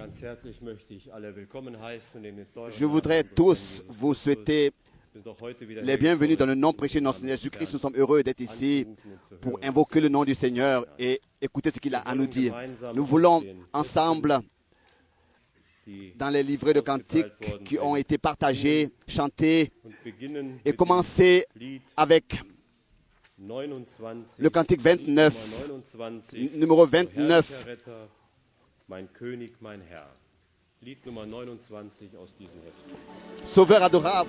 Je voudrais tous vous souhaiter les bienvenus dans le nom précieux de notre Seigneur Jésus-Christ. Nous sommes heureux d'être ici pour invoquer le nom du Seigneur et écouter ce qu'il a à nous dire. Nous voulons ensemble, dans les livrets de cantiques qui ont été partagés, chanter et commencer avec le cantique 29, numéro 29. Mein König, mein Herr. Lied Nummer 29 aus diesem Heft. Sauveur adorable.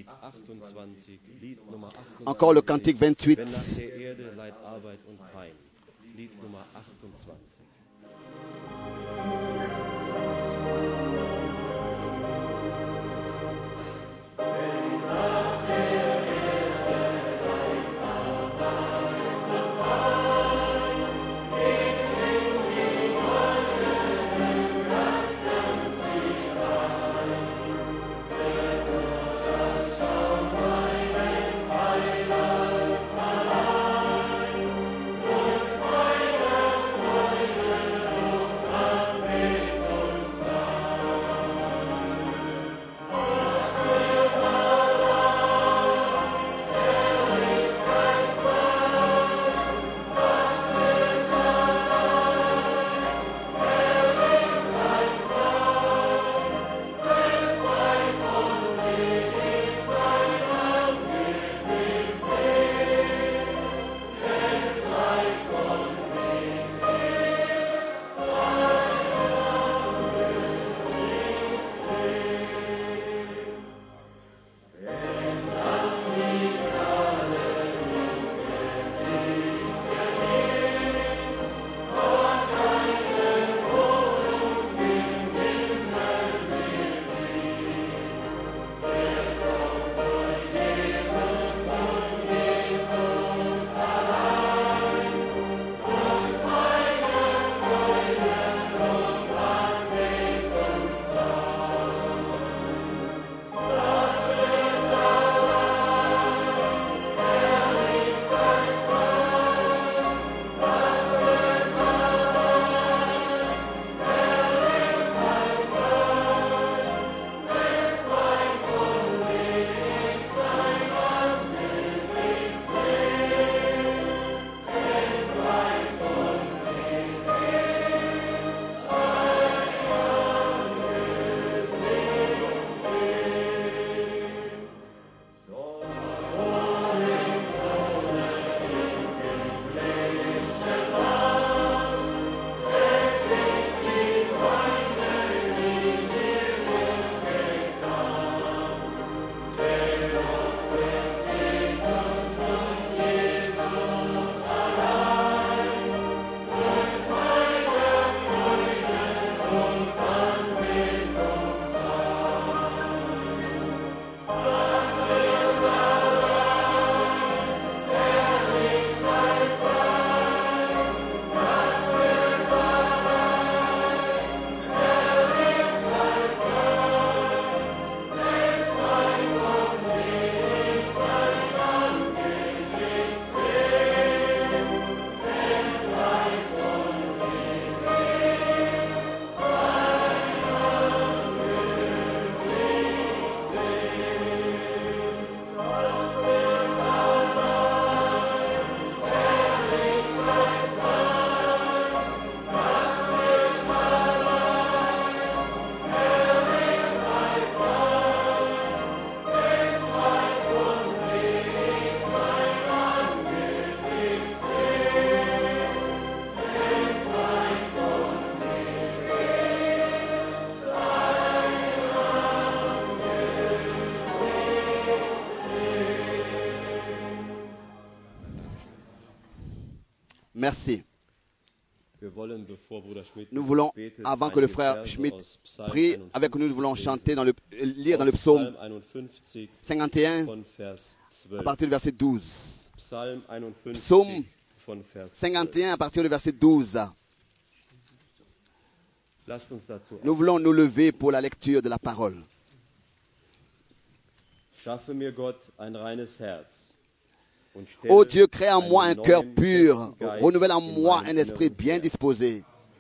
Lied 28, Lied Nummer 28. Encore le cantique 28. Wenn nach der Erde Leid, Arbeit und Pein. Lied Nummer 28. Merci. Nous voulons, avant que le frère Schmidt prie avec nous, nous voulons chanter, lire dans le psaume 51 à partir du verset 12. Psaume 51 à partir du verset 12. Nous voulons nous lever pour la lecture de la parole. Ô Dieu, crée en moi un cœur pur, renouvelle en moi un esprit bien disposé.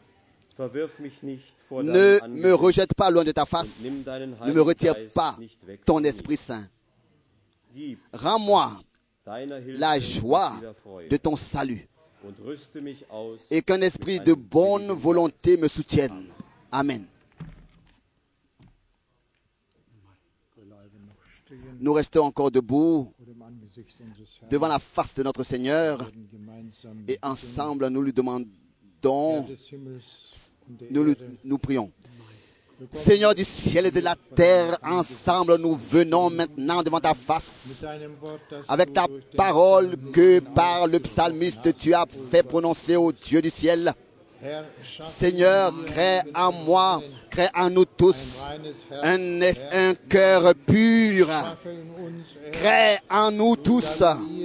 Ne me rejette pas loin de ta face, ne me retire pas ton Esprit Saint. Rends-moi la joie de ton salut et qu'un esprit de bonne volonté me soutienne. Amen. Nous restons encore debout devant la face de notre Seigneur et ensemble nous lui demandons, nous prions. Seigneur du ciel et de la terre, ensemble nous venons maintenant devant ta face avec ta parole que par le psalmiste tu as fait prononcer au Dieu du ciel. Seigneur, crée en moi, crée en nous tous un cœur pur. Crée en nous tous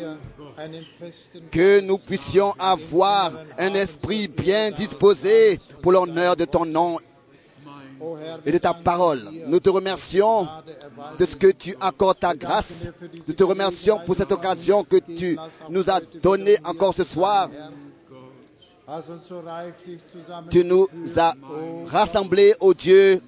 que nous puissions avoir un esprit bien disposé pour l'honneur de ton nom et de ta parole. Nous te remercions de ce que tu accordes ta grâce. Nous te remercions pour cette occasion que tu nous as donnée encore ce soir. Tu nous as rassemblés, ô Dieu,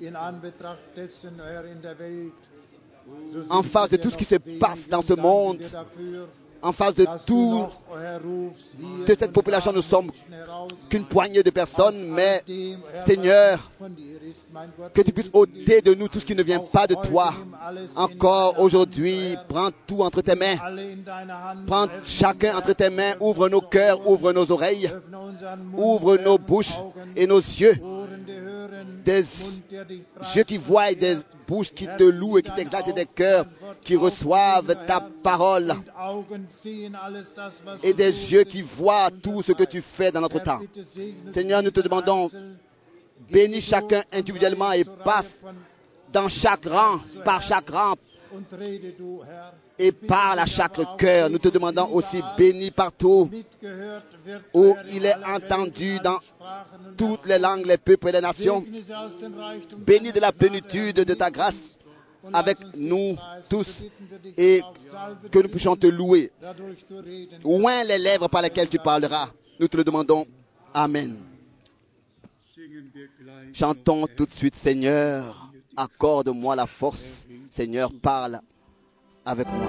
en face de tout ce qui se passe dans ce monde, en face de toute cette population. Nous sommes qu'une poignée de personnes, mais Seigneur, que tu puisses ôter de nous tout ce qui ne vient pas de toi. Encore aujourd'hui, prends tout entre tes mains. Prends chacun entre tes mains. Ouvre nos cœurs, ouvre nos oreilles, ouvre nos bouches et nos yeux. Des yeux qui voient, des bouches qui te louent et qui t'exaltent, et des cœurs qui reçoivent ta parole, et des yeux qui voient tout ce que tu fais dans notre temps. Seigneur, nous te demandons, bénis chacun individuellement et passe dans chaque rang, par chaque rang, et parle à chaque cœur. Nous te demandons aussi, bénis partout où il est entendu dans toutes les langues, les peuples et les nations. Bénis de la plénitude de ta grâce avec nous tous et que nous puissions te louer. Oint les lèvres par lesquelles tu parleras. Nous te le demandons. Amen. Chantons tout de suite, Seigneur, accorde-moi la force. Seigneur, parle avec moi.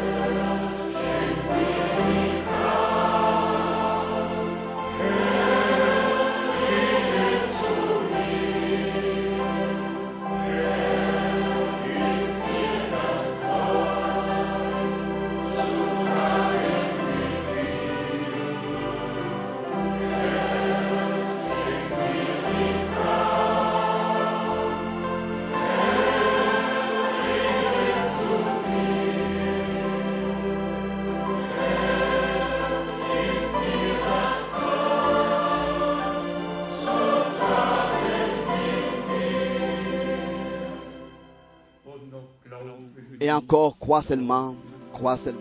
Et encore, crois seulement, crois seulement.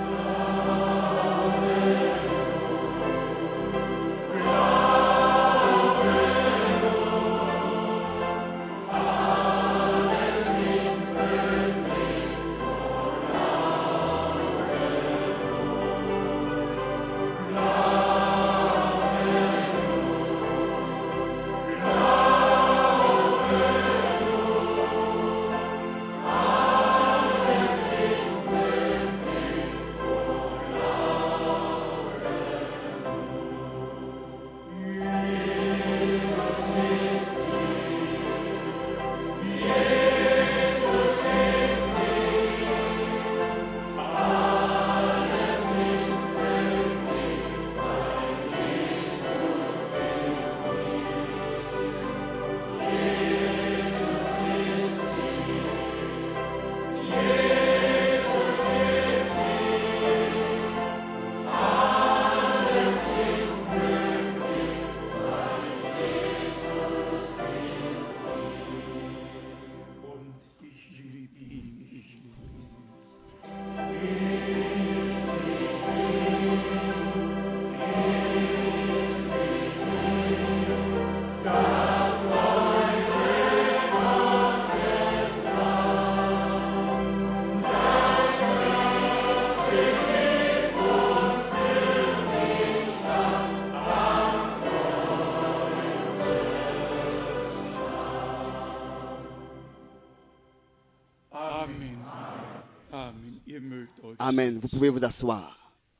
Amen. Vous pouvez vous asseoir.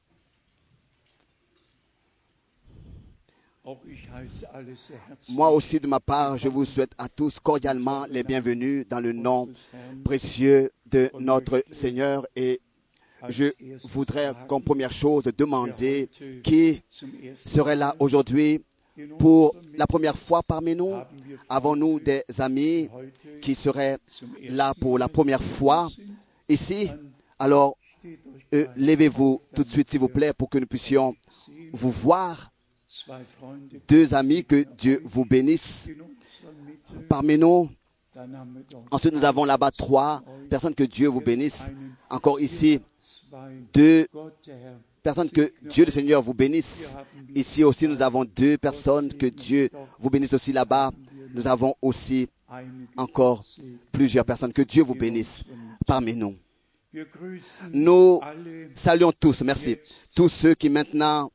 Moi aussi, de ma part, je vous souhaite à tous cordialement les bienvenus dans le nom précieux de notre Seigneur. Et je voudrais, comme première chose, demander qui serait là aujourd'hui pour la première fois parmi nous? Avons-nous des amis qui seraient là pour la première fois ici? Alors, levez-vous tout de suite, s'il vous plaît, pour que nous puissions vous voir. Deux amis, que Dieu vous bénisse parmi nous. Ensuite, nous avons là-bas 3 personnes, que Dieu vous bénisse. Encore ici, 2 personnes, que Dieu le Seigneur vous bénisse. Ici aussi, nous avons 2 personnes, que Dieu vous bénisse aussi là-bas. Nous avons aussi encore plusieurs personnes, que Dieu vous bénisse parmi nous. Nous saluons tous, merci, tous ceux qui maintenant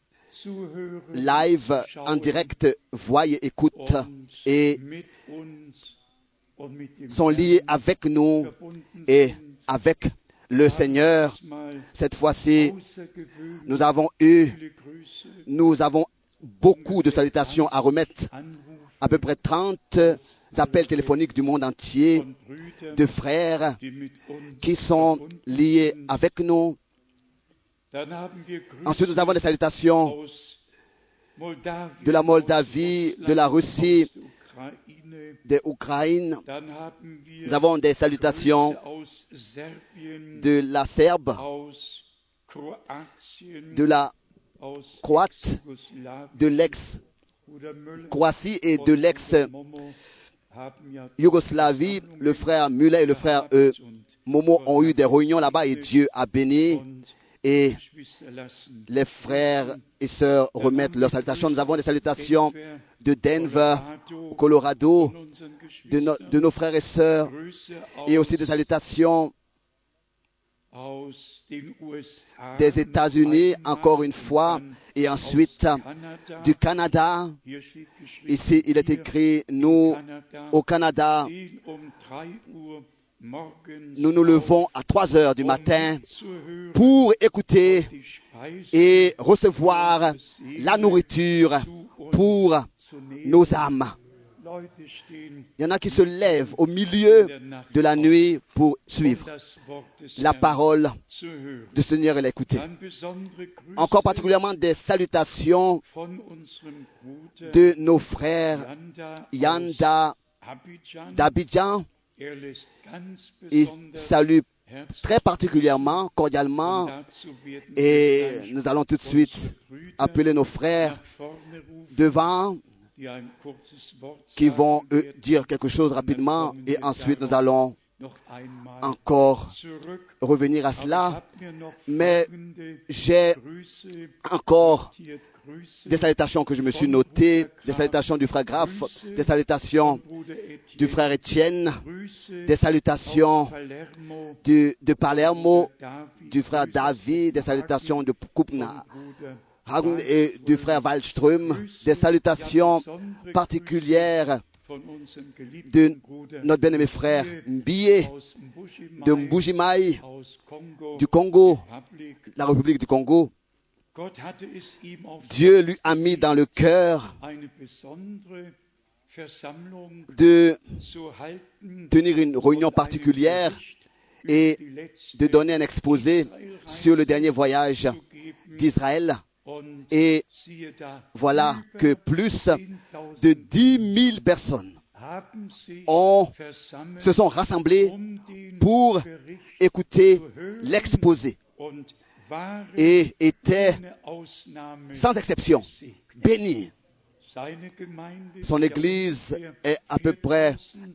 live, en direct, voient et écoutent et sont liés avec nous et avec le Seigneur. Cette fois-ci, nous avons beaucoup de salutations à remettre. À peu près 30 appels téléphoniques du monde entier, de frères qui sont liés avec nous. Ensuite, nous avons des salutations de la Moldavie, de la Russie, de l'Ukraine. Nous avons des salutations de la Serbe, de la Croate, de l'ex-Croatie et de l'ex-Yougoslavie. Le frère Muller et le frère Momo ont eu des réunions là-bas et Dieu a béni. Et les frères et sœurs remettent leurs salutations. Nous avons des salutations de Denver, Colorado, de nos frères et sœurs, et aussi des salutations des États-Unis, encore une fois, et ensuite du Canada. Ici, il est écrit, nous, au Canada, nous nous levons à 3 heures du matin pour écouter et recevoir la nourriture pour nos âmes. Il y en a qui se lèvent au milieu de la nuit pour suivre la parole du Seigneur et l'écouter. Encore particulièrement des salutations de nos frères Yanda d'Abidjan. Il salue très particulièrement, cordialement, et nous allons tout de suite appeler nos frères devant qui vont dire quelque chose rapidement, et ensuite nous allons encore revenir à cela. Mais j'ai encore des salutations que je me suis notées, des salutations du frère Graff, des salutations du frère Étienne, des salutations de Palermo, du frère David, des salutations de Kupna et du frère Wallström, des salutations particulières de notre bien-aimé frère Mbiye, de Mbujimai, du Congo, la République du Congo. Dieu lui a mis dans le cœur de tenir une réunion particulière et de donner un exposé sur le dernier voyage d'Israël. Et voilà que plus de 10 000 personnes se sont rassemblées pour écouter l'exposé et étaient sans exception bénis. Son église est à peu près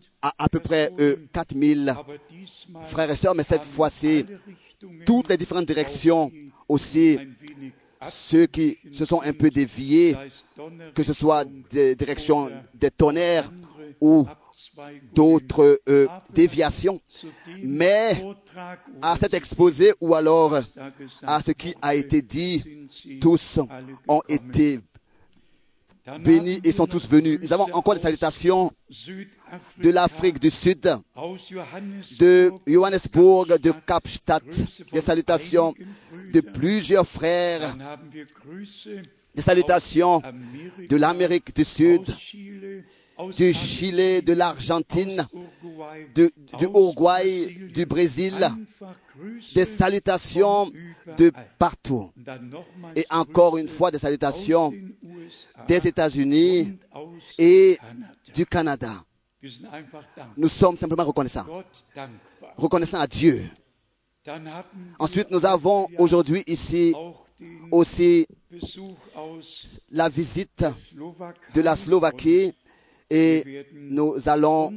4 000 frères et sœurs, mais cette fois-ci, toutes les différentes directions aussi, ceux qui se sont un peu déviés, que ce soit des directions des tonnerres ou d'autres déviations, mais à cet exposé ou alors à ce qui a été dit, tous ont été bénis et sont tous venus. Nous avons encore des salutations de l'Afrique du Sud, de Johannesburg, de Kapstadt, des salutations de plusieurs frères, des salutations de l'Amérique du Sud, du Chili, de l'Argentine, du Uruguay, du Brésil, des salutations de partout. Et encore une fois, des salutations des États-Unis et du Canada. Nous sommes simplement reconnaissants. Reconnaissants à Dieu. Ensuite, nous avons aujourd'hui ici aussi la visite de la Slovaquie et nous allons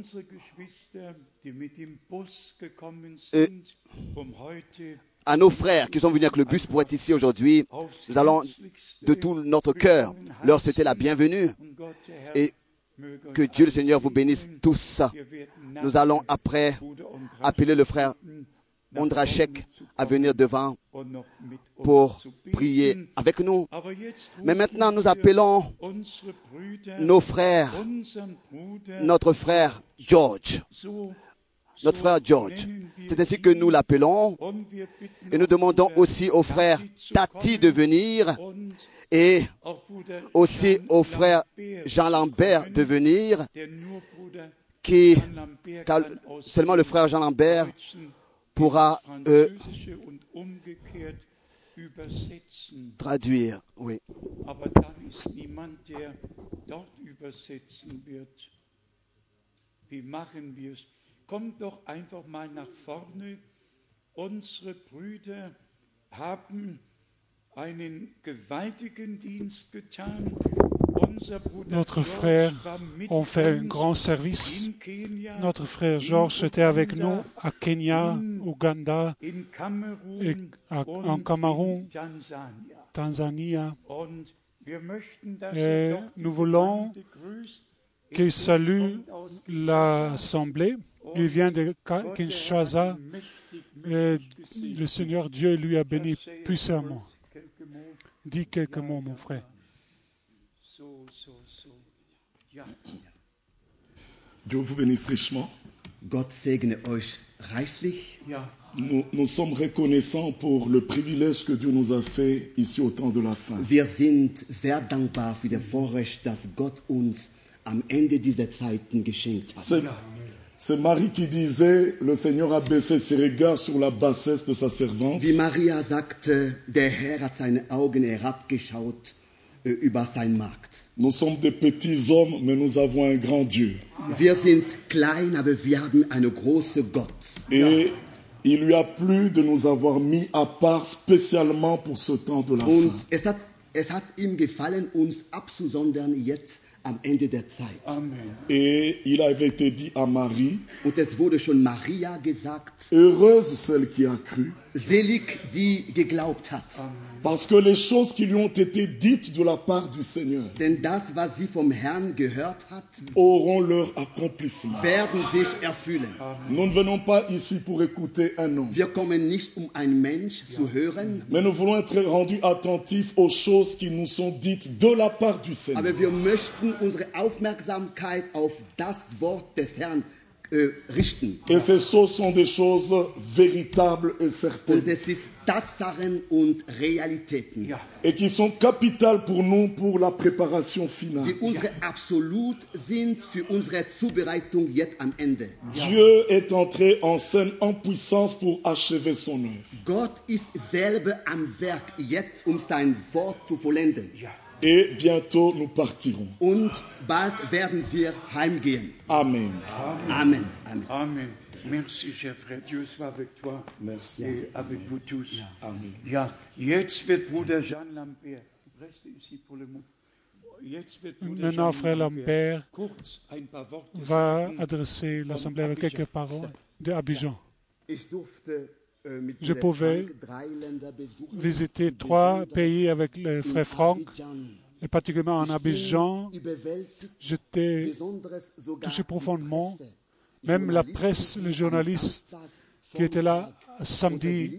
à nos frères qui sont venus avec le bus pour être ici aujourd'hui, nous allons de tout notre cœur leur souhaiter la bienvenue et que Dieu le Seigneur vous bénisse tous. Nous allons après appeler le frère Ondrachek à venir devant pour prier avec nous. Mais maintenant, nous appelons nos frères, notre frère George. Notre frère George. C'est ainsi que nous l'appelons. Et nous demandons aussi au frère Tati de venir et aussi au frère Jean Lambert de venir, car seulement le frère Jean Lambert pourra traduire. Oui. Kommt doch einfach mal nach vorne. Unsere Brüder haben einen gewaltigen Dienst getan. Notre frère ont fait un grand service. Notre frère Georges était avec nous à Kenya, Ouganda, et en Cameroun, Tanzanie. Et nous voulons qu'il salue l'Assemblée. Il vient de Kinshasa et le Seigneur Dieu lui a béni puissamment. Dis quelques mots, mon frère. Dieu vous bénisse richement. Gott segne euch reichlich. Nous sommes reconnaissants pour le privilège que Dieu nous a fait ici au temps de la fin. Wir sind sehr dankbar für das Vorrecht, das Gott uns am Ende dieser Zeiten geschenkt hat. C'est Marie qui disait, le Seigneur a baissé ses regards sur la bassesse de sa servante. Wie Maria sagte, der Herr hat seine Augen herabgeschaut über sein Markt. Nous sommes des petits hommes, mais nous avons un grand Dieu. Wir sind klein, aber wir haben einen großen Gott. Et il lui a plu de nous avoir mis à part spécialement pour ce temps de la Und fin. es hat ihm gefallen, uns abzusondern jetzt am Ende der Zeit. Amen. Et il avait été dit à Marie, Und es wurde schon Maria gesagt, heureuse celle qui a cru, selig, die geglaubt hat. parce que les choses qui lui ont été dites de la part du Seigneur Denn das, was sie vom Herrn gehört hat, auront leur accomplissement. werden sich erfüllen. Nous ne venons pas ici pour écouter un homme, Wir kommen nicht, um einen Mensch zu hören, mais nous voulons être rendus attentifs aux choses qui nous sont dites de la part du Seigneur. aber wir möchten unsere Aufmerksamkeit auf das Wort des Herrn richten. Et ces choses sont des choses véritables et certaines. Und es ist Tatsachen und Realitäten, Et qui sont capitales pour nous pour la préparation finale. die unsere absolut sind für unsere Zubereitung jetzt am Ende. Dieu est entré en scène en puissance pour achever son œuvre. Gott ist selber am Werk jetzt, um sein Wort zu vollenden. Et bientôt nous partirons. Und bald werden wir heimgehen. Amen. Amen. Amen. Amen. Merci, cher frère. Dieu soit avec toi. Merci. Et avec vous tous. Amen. Ja, jetzt wird Bruder Jean Lambert. Reste ici pour le mot. Jetzt wird Bruder Maintenant, Jean frère Lambert kurz ein paar Worte va sagen adresser l'Assemblée avec quelques paroles de Abidjan. Ich durfte mit Je Bruder pouvais Frank 3 Länder besuchen. Visiter 3 pays avec le frère Franck, Abidjan. et particulièrement en Abidjan. Überwältigt, J'étais besonders sogar touché die profondément. Presse. Même la presse, les journalistes qui étaient là samedi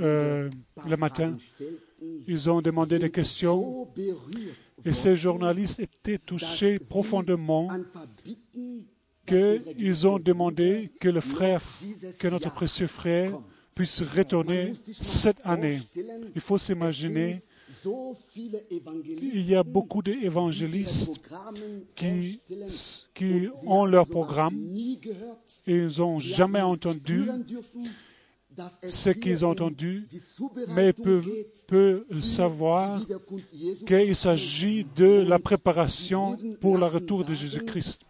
le matin, ils ont demandé des questions So berührt et ces journalistes étaient touchés profondément an verbieten, qu'ils ont demandé que le frère, que notre précieux frère puisse retourner cette année. Il faut s'imaginer so viele Evangelisten qu'il y a beaucoup d'évangélistes Programmen qui vorstellen, ont leur sowas programme nie gehört, et ils n'ont jamais entendu hören dürfen, ce qu'ils ont entendu, mais peut savoir qu'il s'agit de la préparation pour le retour de Jésus-Christ.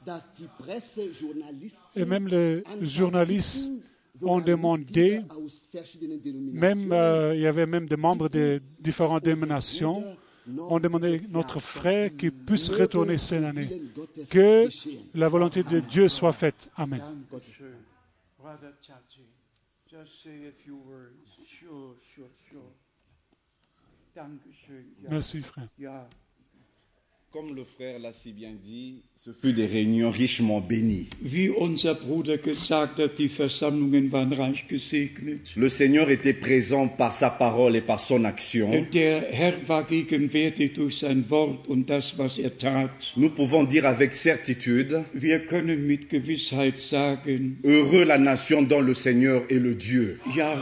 Et même les journalistes ont demandé, même, il y avait même des membres de différentes dénominations, ont demandé à notre frère qu'il puisse retourner cette année. Que la volonté de Dieu soit faite. Amen. Merci, frère. Comme le frère l'a si bien dit, ce fut des réunions richement bénies. Wie unser Bruder gesagt hat, die Versammlungen waren reich gesegnet. Le Seigneur était présent par sa parole et par son action. Der Herr war gegenwärtig durch sein Wort und das, was er tat. Nous pouvons dire avec certitude, Wir können mit Gewissheit sagen, heureux la nation dont le Seigneur est le Dieu. Ja,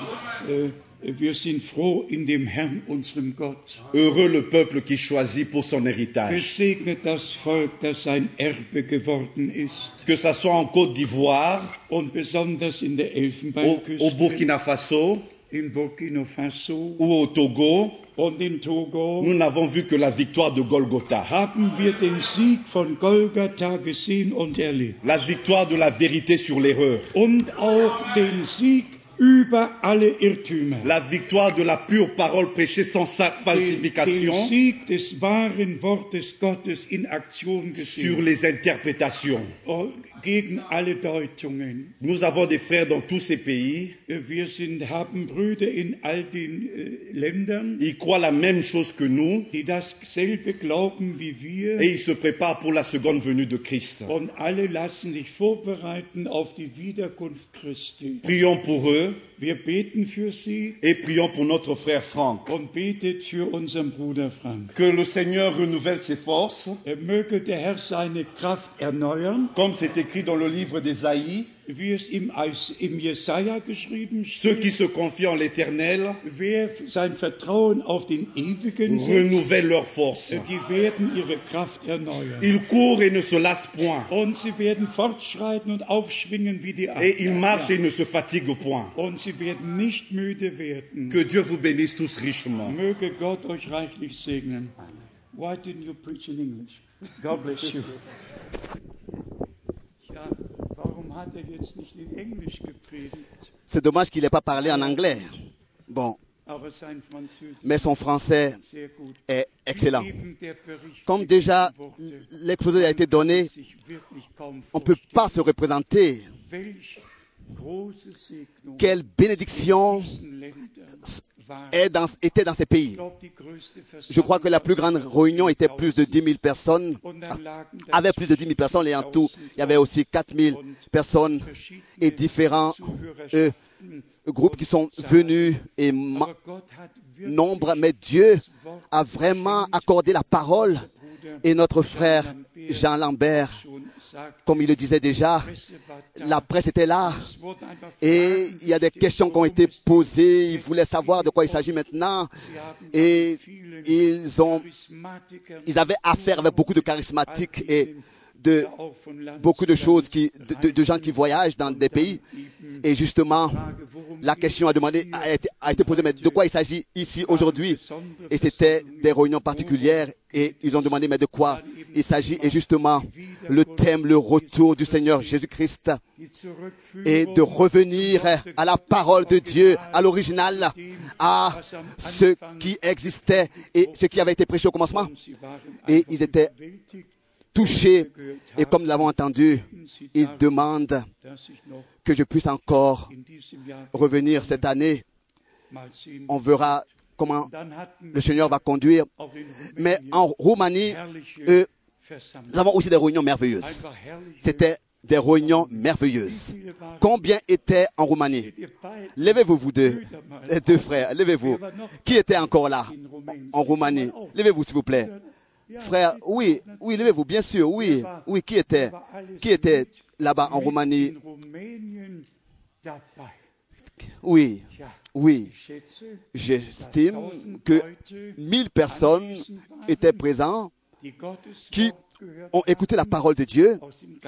wir sind froh in dem Herrn, unserem Gott. Heureux le peuple qui choisit pour son héritage. Gesegnet das Volk, das sein Erbe geworden ist. Que ça soit en Côte d'Ivoire, Und besonders in der au Elfenbeinküste, Burkina Faso in Burkina Faso ou au Togo, und in Togo, nous n'avons vu que la victoire de Golgotha. haben wir den Sieg von Golgatha gesehen und erlebt. La victoire de la vérité sur l'erreur. Und auch den Sieg über alle Irrtümer. La victoire de la pure parole prêchée sans Den falsification Sieg des wahren Wortes Gottes in Aktion sur gesehen. les interprétations. Gegen alle Deutungen. Nous avons des frères dans tous ces pays. Wir haben Brüder in all den Ländern, Ils croient la même chose que nous die dasselbe glauben wie wir. et ils se préparent pour la seconde venue de Christ. Und alle lassen sich vorbereiten auf die Wiederkunft Christi. Prions pour eux Wir beten für sie et prions pour notre frère Franck. und betet für unseren Bruder Frank. Que le Seigneur renouvelle ses forces, Möge der Herr seine Kraft erneuern, comme c'est écrit dans le livre d'Ésaïe. wie es im Jesaja geschrieben Ceux steht. qui se confient en l'Éternel Wer sein Vertrauen auf den Ewigen setzt, renouvellent leurs forces. die werden ihre Kraft erneuern. Ils courent et ne se lassent point. Und sie werden fortschreiten und aufschwingen wie die Et ils Adler. marchent et ne se fatiguent point. Und sie werden nicht müde werden. Que Dieu vous bénisse tous richement. Möge Gott euch reichlich segnen. Why didn't you preach in English? God bless you. Ja, warum hat jetzt nicht in Englisch gepredigt? C'est dommage qu'il n'ait pas parlé en anglais. Bon, Aber sein Französisch mais son français ist sehr gut. est excellent. Eben der Bericht Comme déjà Worte l'exposé a été donné, sich wirklich kaum on ne peut pas se représenter Welch große Segnung quelle bénédiction in diesen Ländern war. était dans ces pays. Ich glaube, die größte Je crois que la plus grande réunion était plus de 10 000 personnes, Und dann lagen avait plus de 10 000 personnes et en tout, il y avait aussi 4 000 personnes et différents groupes qui sont venus et Aber Gott hat wirklich nombre, mais Dieu a vraiment accordé la parole et notre frère Jean Lambert, schon sagt, comme il le disait déjà, Presse war da. la presse était là Es wurden einfach et Fragen il y a des gestellt, questions qui ont worum été es posées, ils voulaient savoir de quoi il s'agit maintenant Sie haben et mit vielen Charismatikern ils avaient affaire avec beaucoup de charismatiques et de ja auch von Land beaucoup de zu choses Land de gens qui voyagent dans des pays. Et justement, la question a été posée, mais de quoi il s'agit ici aujourd'hui? Et c'était des réunions particulières et ils ont demandé, mais de quoi il s'agit? Et justement, le thème, le retour du Seigneur Jésus-Christ die Zurückführung et de revenir à la parole de Dieu, à l'original, à ce qui existait et ce qui avait été prêché au commencement. Sie waren Et ils étaient überwältigt, touchés et comme nous l'avons entendu, ils demandent dass ich noch que je puisse encore in diesem Jahr revenir cette année. mal sehen. On verra comment Dann hatten le Seigneur va conduire. auch in Mais en Roumanie, herrliche Versammlungen. nous avons aussi des réunions merveilleuses. Einfach herrliche. C'était des réunions merveilleuses. Combien étaient en Roumanie? Ihr beiden Levez-vous, vous deux, les deux frères, levez-vous. Qui était encore là en Roumanie? Levez-vous, s'il vous plaît. Frère, oui, levez-vous, bien sûr, oui, qui était là-bas en Roumanie? in Rumänien dabei. Oui, Ja, oui. ich schätze, J'estime que 1000 personnes étaient présentes die Gottes qui ont écouté la parole de Dieu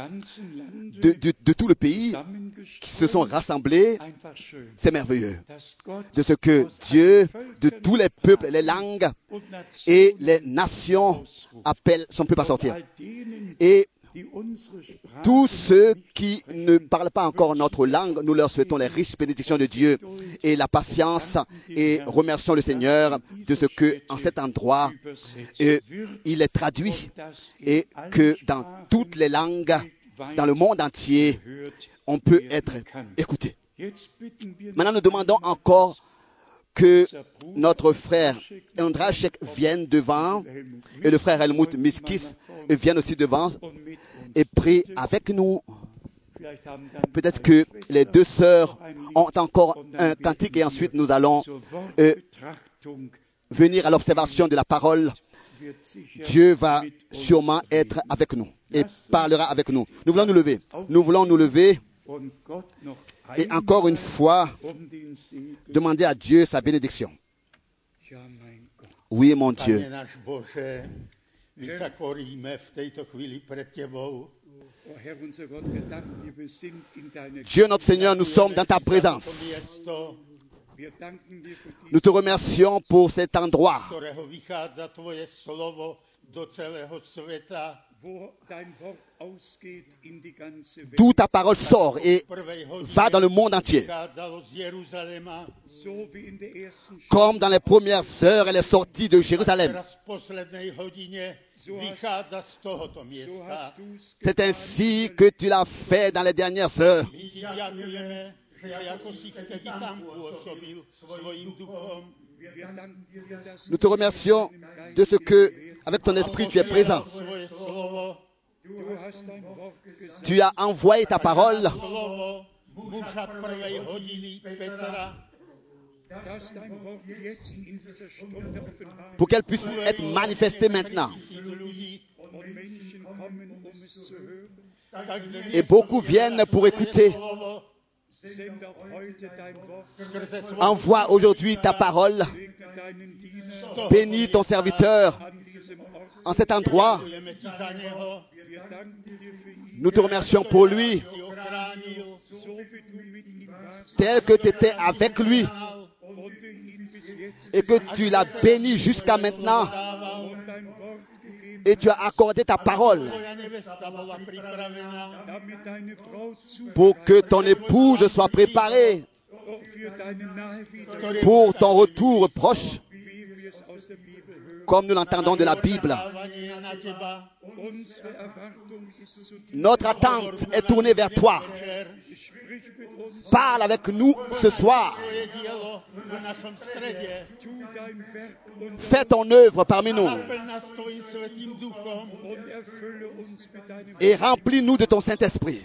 de tout le pays, qui se sont rassemblés. C'est merveilleux. De ce que Dieu, de tous les peuples, les langues et les nations appelle son peuple à sortir. Et tous ceux qui ne parlent pas encore notre langue, nous leur souhaitons les riches bénédictions de Dieu et la patience, et remercions le Seigneur de ce que, en cet endroit, il est traduit et que dans toutes les langues, dans le monde entier, on peut être écouté. Maintenant, nous demandons encore que notre frère Andrašek vienne devant et le frère Helmut Miskis vienne aussi devant et prie avec nous. Peut-être que les deux sœurs ont encore un cantique et ensuite nous allons venir à l'observation de la parole. Dieu va sûrement être avec nous et parlera avec nous. Nous voulons nous lever. Nous voulons nous lever et encore une fois demander à Dieu sa bénédiction. Oui, mon Dieu. Dieu notre Seigneur, nous sommes dans ta présence. Nous te remercions pour cet endroit d'où ta parole sort et va dans le monde entier. Comme dans les premières heures, elle est sortie de Jérusalem. C'est ainsi que tu l'as fait dans les dernières heures. Nous te remercions de ce que, avec ton esprit, tu es présent. Tu as envoyé ta parole pour qu'elle puisse être manifestée maintenant. Et beaucoup viennent pour écouter. Envoie aujourd'hui ta parole. Bénis ton serviteur en cet endroit. Nous te remercions pour lui, tel que tu étais avec lui et que tu l'as béni jusqu'à maintenant et tu as accordé ta parole pour que ton épouse soit préparée pour ton retour proche, comme nous l'entendons de la Bible. Notre attente est tournée vers toi. Parle avec nous ce soir. Fais ton œuvre parmi nous et remplis-nous de ton Saint-Esprit.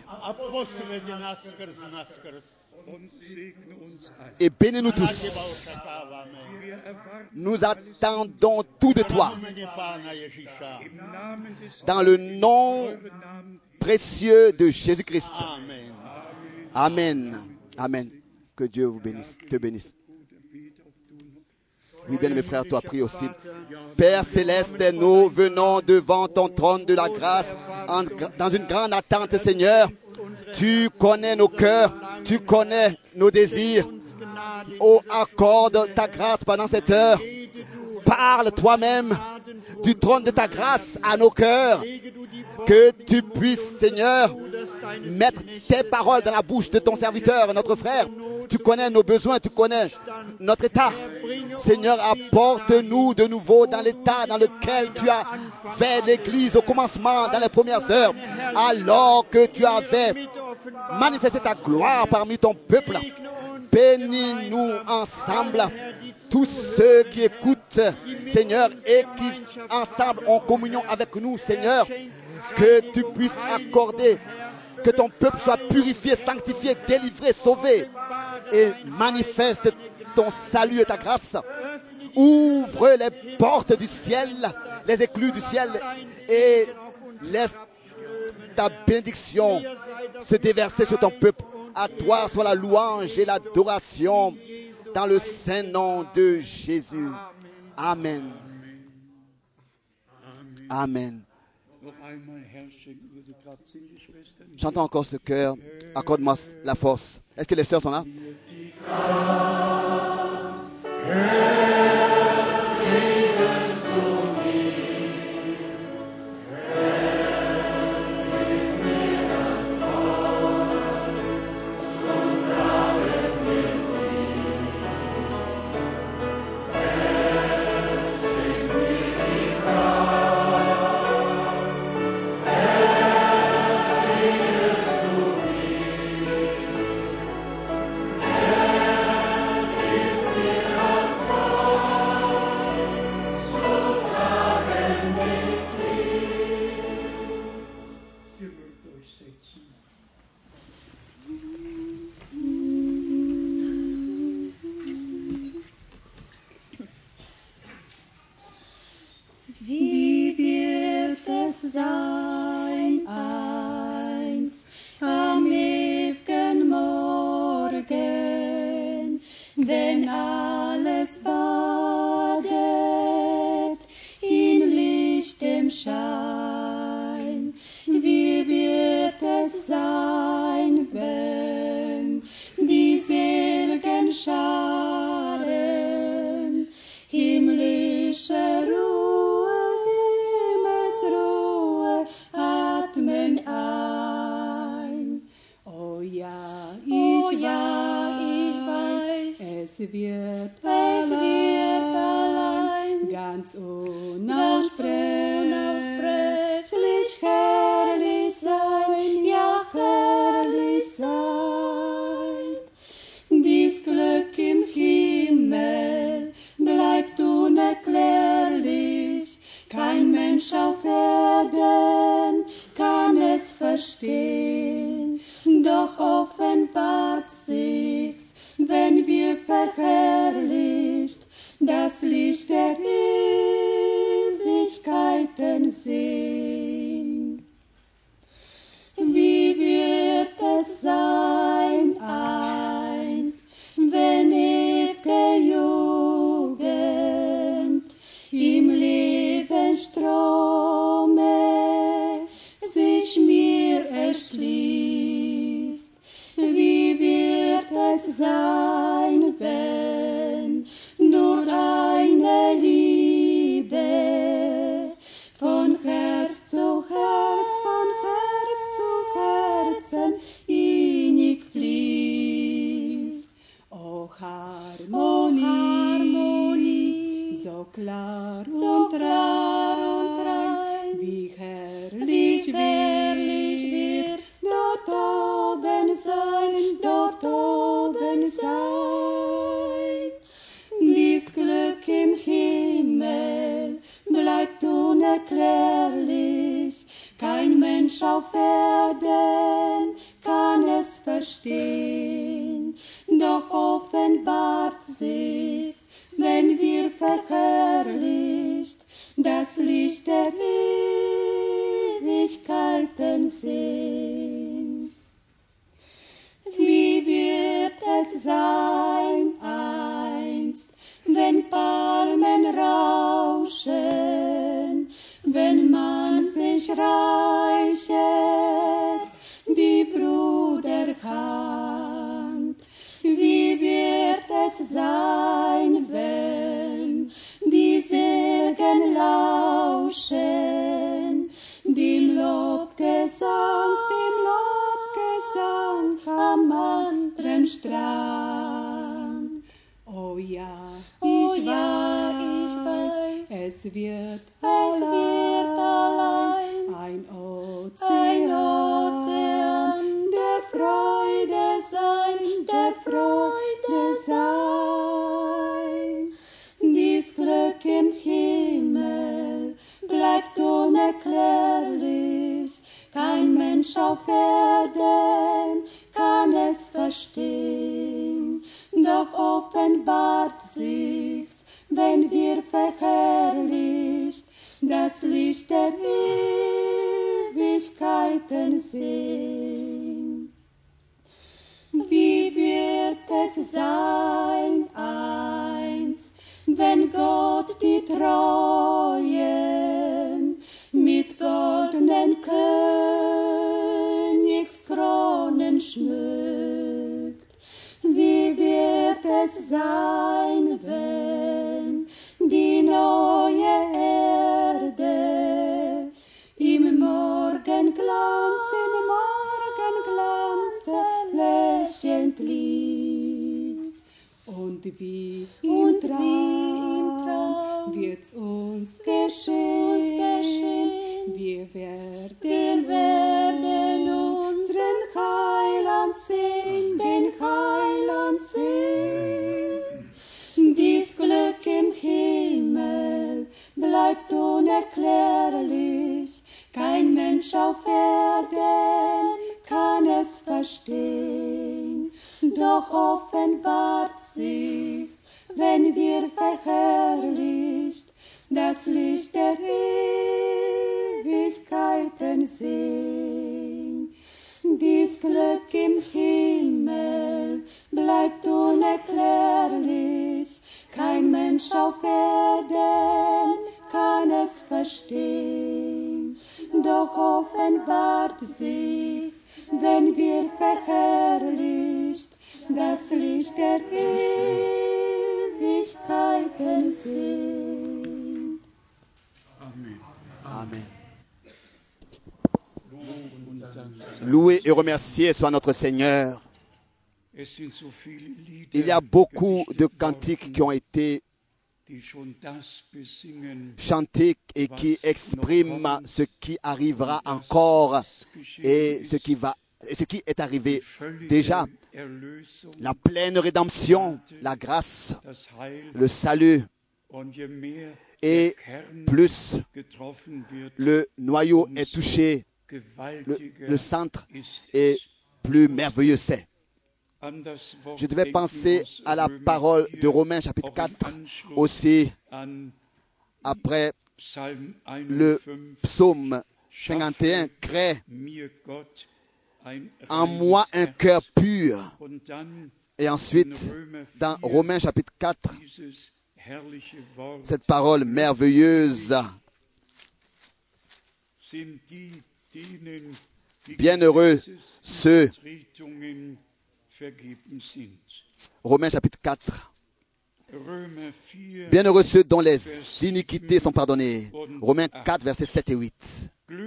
Et bénis-nous tous. Nous attendons tout de toi. Dans le nom précieux de Jésus-Christ. Amen. Amen. Que Dieu vous bénisse, te bénisse. Oui, bien mes frères, toi prie aussi. Père céleste, nous venons devant ton trône de la grâce dans une grande attente, Seigneur. Tu connais nos cœurs, tu connais nos désirs. Oh, accorde ta grâce pendant cette heure. Parle toi-même du trône de ta grâce à nos cœurs. Que tu puisses, Seigneur, mettre tes paroles dans la bouche de ton serviteur, notre frère. Tu connais nos besoins, tu connais notre état. Seigneur, apporte-nous de nouveau dans l'état dans lequel tu as fait l'Église au commencement, dans les premières heures, alors que tu avais manifesté ta gloire parmi ton peuple. Bénis-nous ensemble, tous ceux qui écoutent, Seigneur, et qui ensemble ont communion avec nous, Seigneur. Que tu puisses accorder que ton peuple soit purifié, sanctifié, délivré, sauvé et manifeste ton salut et ta grâce. Ouvre les portes du ciel, les écluses du ciel et laisse ta bénédiction se déverser sur ton peuple. À toi soit la louange et l'adoration dans le saint nom de Jésus. Amen. Amen. Chantons encore ce cœur. Accorde-moi la force. Est-ce que les sœurs sont là? Wie wird es sein einst am ewigen Morgen, wenn alles badet in lichtem Schein? Wie wird es sein, wenn die seligen Scharen himmlische Ruhe atmen ein. Oh ja, ich weiß, es wird allein ganz unaussprechlich herrlich sein, ja herrlich sein. Dies Glück im Himmel bleibt unerklärlich, kein Mensch auf Erden kann es verstehen, doch offenbart sich's, wenn wir verherrlicht das Licht der Ewigkeiten sehen. Wie wird es sein einst, wenn ew'ge Jugend im Lebensstrome sich mir erschließt? Wie wird es sein, wenn nur eine Liebe von Herz zu Herz, von Herz zu Herzen innig fließt? O Harmonie, so klar und rein, wie herrlich wird's dort oben sein, dort oben sein. Dies Glück im Himmel bleibt unerklärlich, kein Mensch auf Erden kann es verstehen, doch offenbart sich's, wenn wir verherrlicht das Licht der Ewigkeiten sehen. Wie wird es sein einst, wenn Palmen rauschen, wenn man sich reichet die Bruderhand? Wie wird es sein, wenn die Segen lauschen, dem Lobgesang am anderen Strand? Oh ja, ich weiß, es wird allein ein Ozean der Freude sein. Dies Glück im Himmel bleibt unerklärlich, kein Mensch auf Erden kann es verstehen, doch offenbart sich's, wenn wir verherrlicht das Licht der Ewigkeiten sehen. Wie wird es sein einst, wenn Gott die Treuen mit Gold Königskronen schmückt. Wie wird es sein, wenn die neue Erde im Morgenglanz lächelnd liegt. Und wie im Traum wird's uns geschehen. Wir werden unseren Heiland sehen, den Heiland sehen. Dies Glück im Himmel bleibt unerklärlich. Kein Mensch auf Erden kann es verstehen. Doch offenbart sich's, wenn wir verherrlicht das Licht der Ewigkeiten sehen. Dies Glück im Himmel bleibt unerklärlich. Kein Mensch auf Erden kann es verstehen. Doch offenbart sich's, wenn wir verherrlicht das Licht der Ewigkeiten sehen. Amen. Amen. Loué et remercié soit notre Seigneur. Il y a beaucoup de cantiques qui ont été chantés et qui expriment ce qui arrivera encore et ce qui est arrivé déjà. La pleine rédemption, la grâce, le salut. Et plus le noyau est touché, le centre, et plus merveilleux c'est. Je devais penser à la parole de Romains chapitre 4, aussi après le psaume 51, crée en moi un cœur pur. Et ensuite, dans Romains chapitre 4, cette parole merveilleuse. Bienheureux ceux, Romains chapitre 4, bienheureux ceux dont les iniquités sont pardonnées. Romains 4, versets 7 et 8.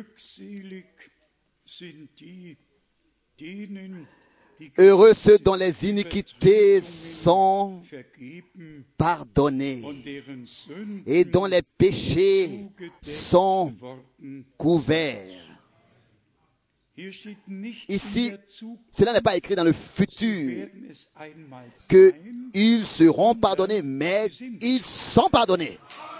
Heureux ceux dont les iniquités sont pardonnées et dont les péchés sont couverts. Ici, cela n'est pas écrit dans le futur qu'ils seront pardonnés, mais ils sont pardonnés.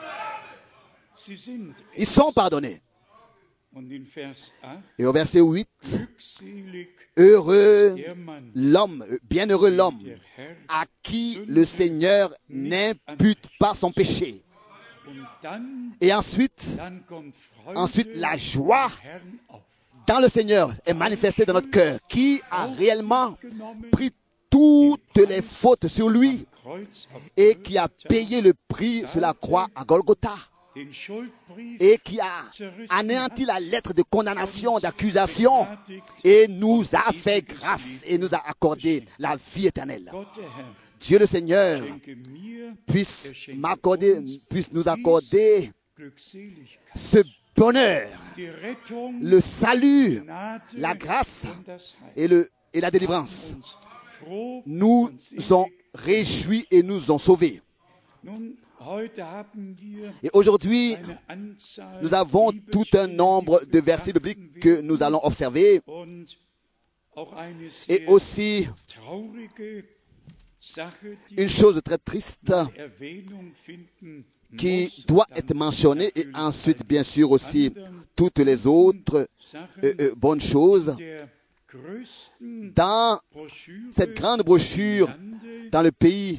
Ils sont pardonnés. Et au verset 8, heureux l'homme, bienheureux l'homme, à qui le Seigneur n'impute pas son péché. Et ensuite, la joie dans le Seigneur est manifestée dans notre cœur, qui a réellement pris toutes les fautes sur lui et qui a payé le prix sur la croix à Golgotha. Et qui a anéanti la lettre de condamnation, d'accusation, et nous a fait grâce et nous a accordé la vie éternelle. Dieu le Seigneur puisse nous accorder ce bonheur, le salut, la grâce et la délivrance. Nous ont réjouis et nous ont sauvés. Et aujourd'hui, nous avons tout un nombre de versets bibliques que nous allons observer. Et aussi, une chose très triste qui doit être mentionnée. Et ensuite, bien sûr, aussi toutes les autres bonnes choses. Dans cette grande brochure, dans le pays,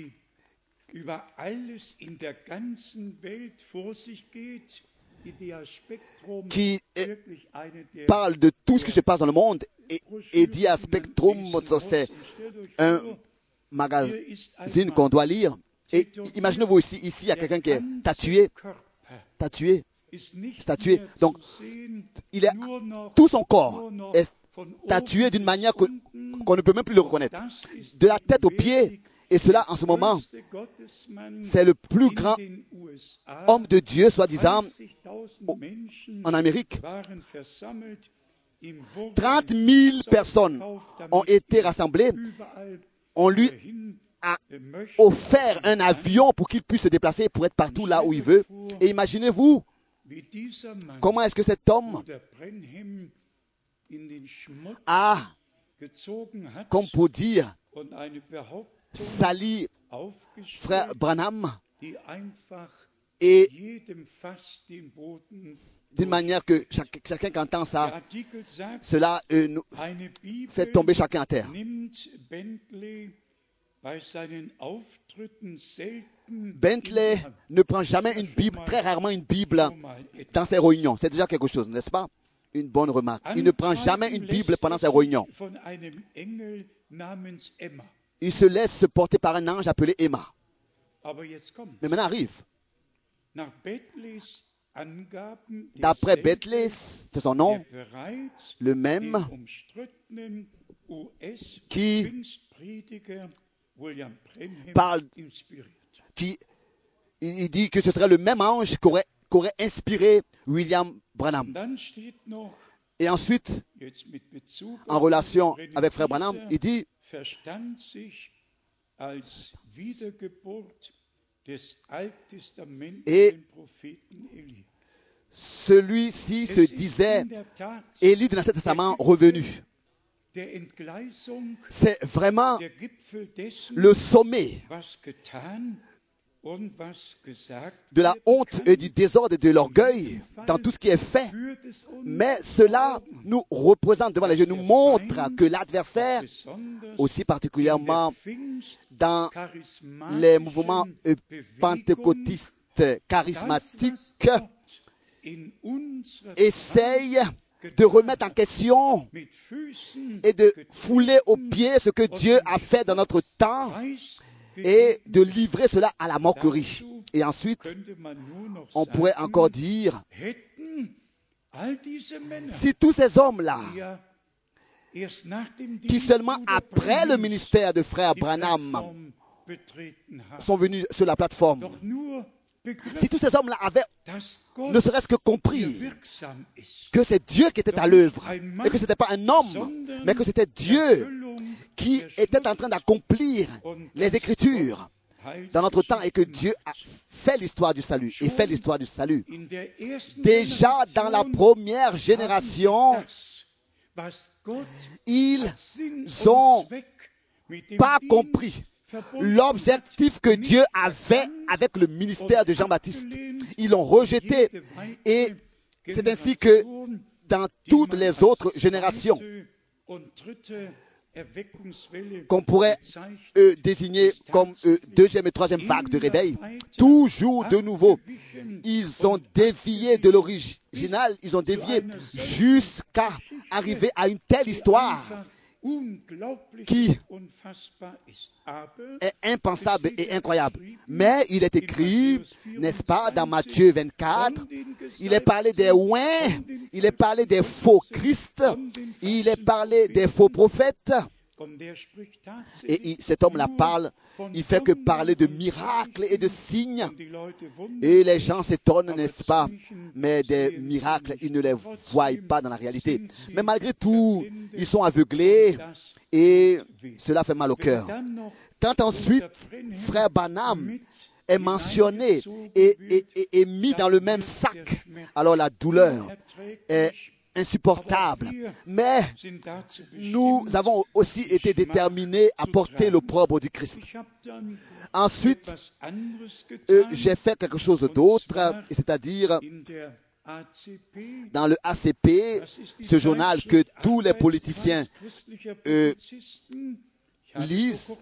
qui parle de tout ce qui se passe dans le monde, et Dia Spectrum, c'est un magazine qu'on doit lire. Et imaginez-vous ici, il y a quelqu'un qui est tatoué statué. Donc, tout son corps est statué d'une manière qu'on ne peut même plus le reconnaître. De la tête aux pieds, et cela en ce moment, c'est le plus grand homme de Dieu, soi-disant, en Amérique. 30 000 personnes ont été rassemblées. On lui a offert un avion pour qu'il puisse se déplacer pour être partout là où il veut. Et imaginez-vous, comment est-ce que cet homme a, comme pour dire, sali frère Branham, et d'une manière que chacun qui entend ça, cela nous fait tomber chacun à terre. Bentley ne prend jamais une Bible, très rarement une Bible dans ses réunions. C'est déjà quelque chose, n'est-ce pas? Une bonne remarque. Il ne prend jamais une Bible pendant ses réunions. Il se laisse se porter par un ange appelé Emma. Mais maintenant arrive. D'après Bentley, c'est son nom, le même qui parle, il dit que ce serait le même ange qu'aurait inspiré William Branham. Et ensuite, en relation avec frère Branham, il dit, et celui-ci se disait Élie de l'Ancien Testament revenu. C'est vraiment le sommet de la honte et du désordre et de l'orgueil dans tout ce qui est fait. Mais cela nous représente devant les yeux, nous montre que l'adversaire, aussi particulièrement dans les mouvements pentecôtistes charismatiques, essaye de remettre en question et de fouler aux pieds ce que Dieu a fait dans notre temps et de livrer cela à la moquerie. Et ensuite, on pourrait encore dire, si tous ces hommes-là, qui seulement après le ministère de frère Branham sont venus sur la plateforme, si tous ces hommes-là avaient ne serait-ce que compris que c'est Dieu qui était à l'œuvre et que ce n'était pas un homme, mais que c'était Dieu qui était en train d'accomplir les Écritures dans notre temps et que Dieu a fait l'histoire du salut et fait l'histoire du salut. Déjà dans la première génération, ils n'ont pas compris l'objectif que Dieu avait avec le ministère de Jean-Baptiste. Ils l'ont rejeté et c'est ainsi que dans toutes les autres générations qu'on pourrait désigner comme deuxième et troisième vague de réveil, toujours de nouveau, ils ont dévié de l'original, ils ont dévié jusqu'à arriver à une telle histoire qui est impensable et incroyable. Mais il est écrit, n'est-ce pas, dans Matthieu 24, il est parlé des ouins, il est parlé des faux Christ, il est parlé des faux prophètes. Et cet homme-là parle, il fait que parler de miracles et de signes. Et les gens s'étonnent, n'est-ce pas? Mais des miracles, ils ne les voient pas dans la réalité. Mais malgré tout, ils sont aveuglés et cela fait mal au cœur. Quand ensuite, frère Branham est mentionné et mis dans le même sac, alors la douleur est insupportable. Mais nous avons aussi été déterminés à porter l'opprobre du Christ. Ensuite, j'ai fait quelque chose d'autre, c'est-à-dire dans le ACP, ce journal que tous les politiciens lisent.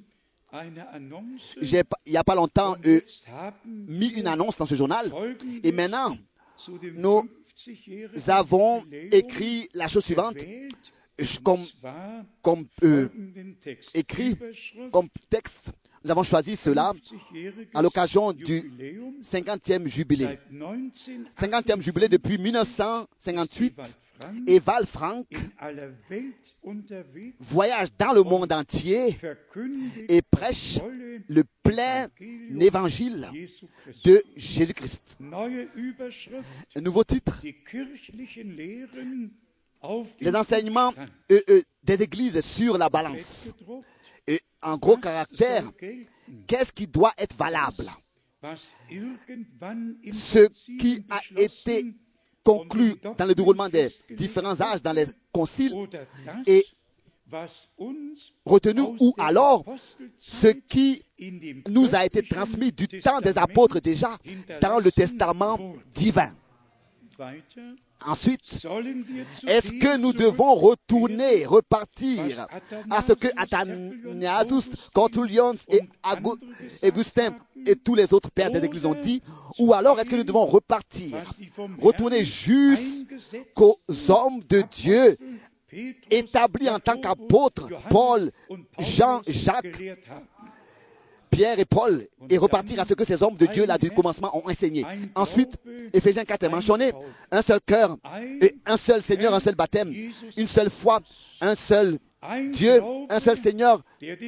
Il n'y a pas longtemps mis une annonce dans ce journal. Et maintenant, nous avons écrit la chose suivante, écrit comme texte, Nous avons choisi cela à l'occasion du 50e jubilé. 50e jubilé depuis 1958. Et Val Frank voyage dans le monde entier et prêche le plein évangile de Jésus-Christ. Un nouveau titre: les enseignements des églises sur la balance. Et en gros caractère, qu'est-ce qui doit être valable? Ce qui a été conclu dans le déroulement des différents âges dans les conciles et retenu, ou alors ce qui nous a été transmis du temps des apôtres déjà dans le testament divin. Ensuite, est-ce que nous devons repartir à ce que Athanasius, Tertullian et Augustin et tous les autres pères des églises ont dit, ou alors est-ce que nous devons retourner jusqu'aux hommes de Dieu établis en tant qu'apôtres, Paul, Jean, Jacques, Pierre et Paul, et repartir à ce que ces hommes de Dieu là du commencement ont enseigné. Ensuite, Éphésiens 4 est mentionné: un seul cœur et un seul Seigneur, un seul baptême, une seule foi, un seul Dieu, un seul Seigneur,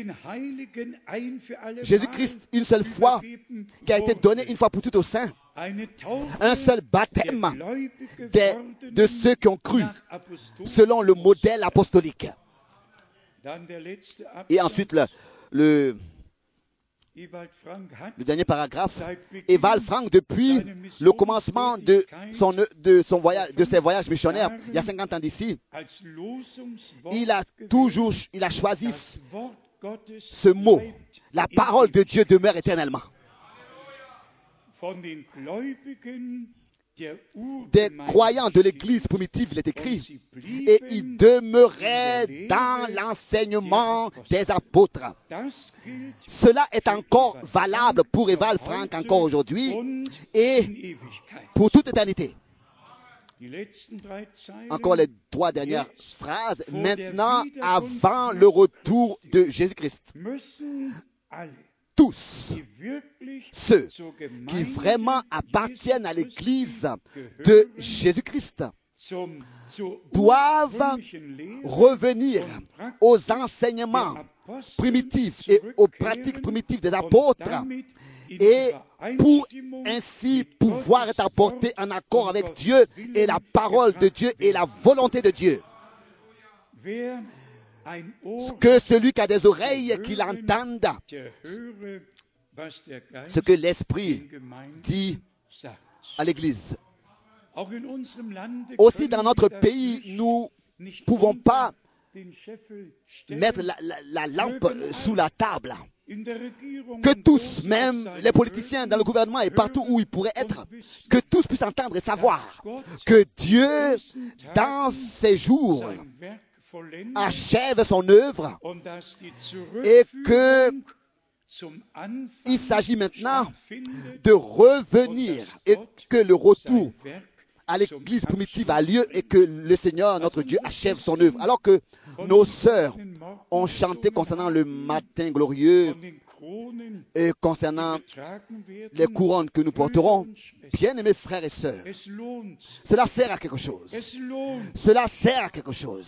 Jésus-Christ, une seule foi qui a été donnée une fois pour toutes aux saints, un seul baptême de ceux qui ont cru selon le modèle apostolique. Et ensuite, le dernier paragraphe: Ewald Frank, depuis le commencement de ses voyages missionnaires, il y a 50 ans d'ici, il a choisi ce mot: la parole de Dieu demeure éternellement. Des croyants de l'église primitive, il est écrit, et ils demeuraient dans l'enseignement des apôtres. Cela est encore valable pour Ewald Frank encore aujourd'hui et pour toute éternité. Encore les 3 dernières phrases. Maintenant, avant le retour de Jésus-Christ, tous ceux qui vraiment appartiennent à l'Église de Jésus-Christ doivent revenir aux enseignements primitifs et aux pratiques primitives des apôtres, et pour ainsi pouvoir être apportés en accord avec Dieu et la parole de Dieu et la volonté de Dieu. Que celui qui a des oreilles, qu'il entende ce que l'Esprit dit à l'Église. Aussi dans notre pays, nous ne pouvons pas mettre la lampe sous la table. Que tous, même les politiciens dans le gouvernement et partout où ils pourraient être, que tous puissent entendre et savoir que Dieu, dans ces jours, achève son œuvre et qu'il s'agit maintenant de revenir et que le retour à l'église primitive a lieu et que le Seigneur, notre Dieu, achève son œuvre. Alors que nos sœurs ont chanté concernant le matin glorieux et concernant les couronnes que nous porterons, bien-aimés frères et sœurs, cela sert à quelque chose. Cela sert à quelque chose.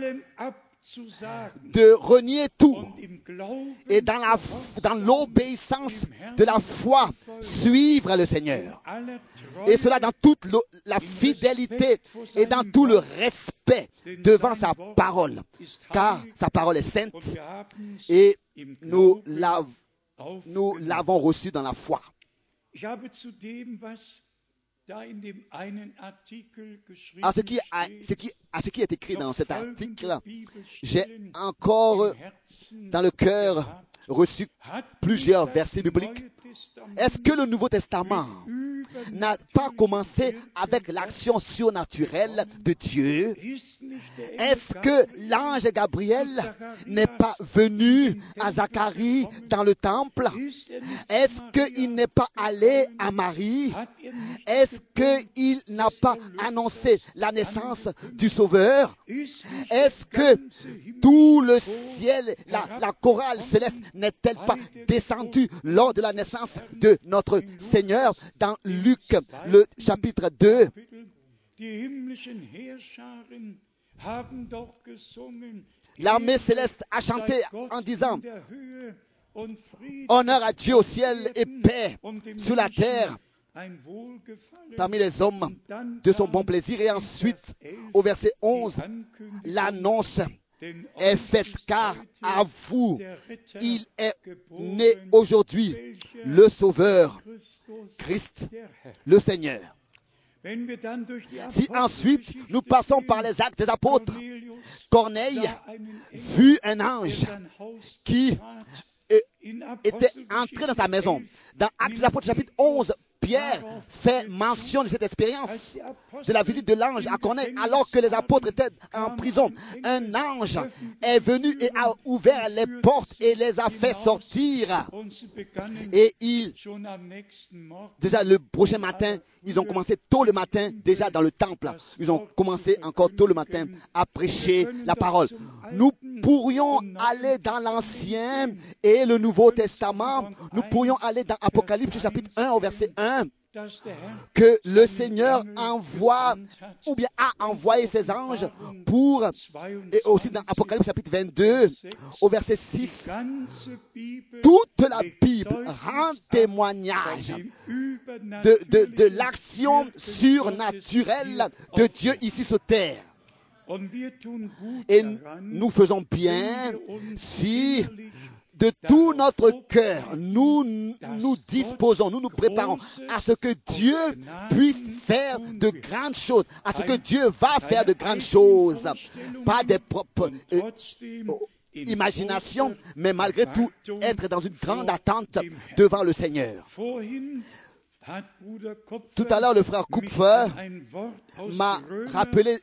De renier tout et dans l'obéissance de la foi, suivre le Seigneur. Et cela dans toute la fidélité et dans tout le respect devant sa parole. Car sa parole est sainte et nous l'avons reçue dans la foi. À ce qui est écrit dans cet article, j'ai encore dans le cœur reçu plusieurs versets bibliques. Est-ce que le Nouveau Testament n'a pas commencé avec l'action surnaturelle de Dieu? Est-ce que l'ange Gabriel n'est pas venu à Zacharie dans le temple? Est-ce qu'il n'est pas allé à Marie? Est-ce qu'il n'a pas annoncé la naissance du Sauveur? Est-ce que tout le ciel, la chorale céleste n'est-elle pas descendue lors de la naissance de notre Seigneur dans Luc, le chapitre 2? L'armée céleste a chanté en disant « Honneur à Dieu au ciel et paix sur la terre parmi les hommes de son bon plaisir. » Et ensuite, au verset 11, l'annonce est faite, car à vous, il est né aujourd'hui le Sauveur, Christ, le Seigneur. Si ensuite nous passons par les actes des apôtres, Corneille vit un ange qui était entré dans sa maison. Dans Actes des apôtres chapitre 11, Pierre fait mention de cette expérience de la visite de l'ange à Corneille alors que les apôtres étaient en prison. Un ange est venu et a ouvert les portes et les a fait sortir. Et déjà le prochain matin, ils ont commencé tôt le matin, déjà dans le temple. Ils ont commencé encore tôt le matin à prêcher la parole. Nous pourrions aller dans l'Ancien et le Nouveau Testament. Nous pourrions aller dans Apocalypse chapitre 1 au verset 1. Que le Seigneur envoie ou bien a envoyé ses anges pour, et aussi dans Apocalypse chapitre 22 au verset 6, toute la Bible rend témoignage de l'action surnaturelle de Dieu ici sur terre. Et nous faisons bien si de tout notre cœur, nous disposons, nous nous préparons à ce que Dieu puisse faire de grandes choses, à ce que Dieu va faire de grandes choses, pas des propres imaginations, mais malgré tout être dans une grande attente devant le Seigneur. Tout à l'heure, le frère Kupfer m'a rappelé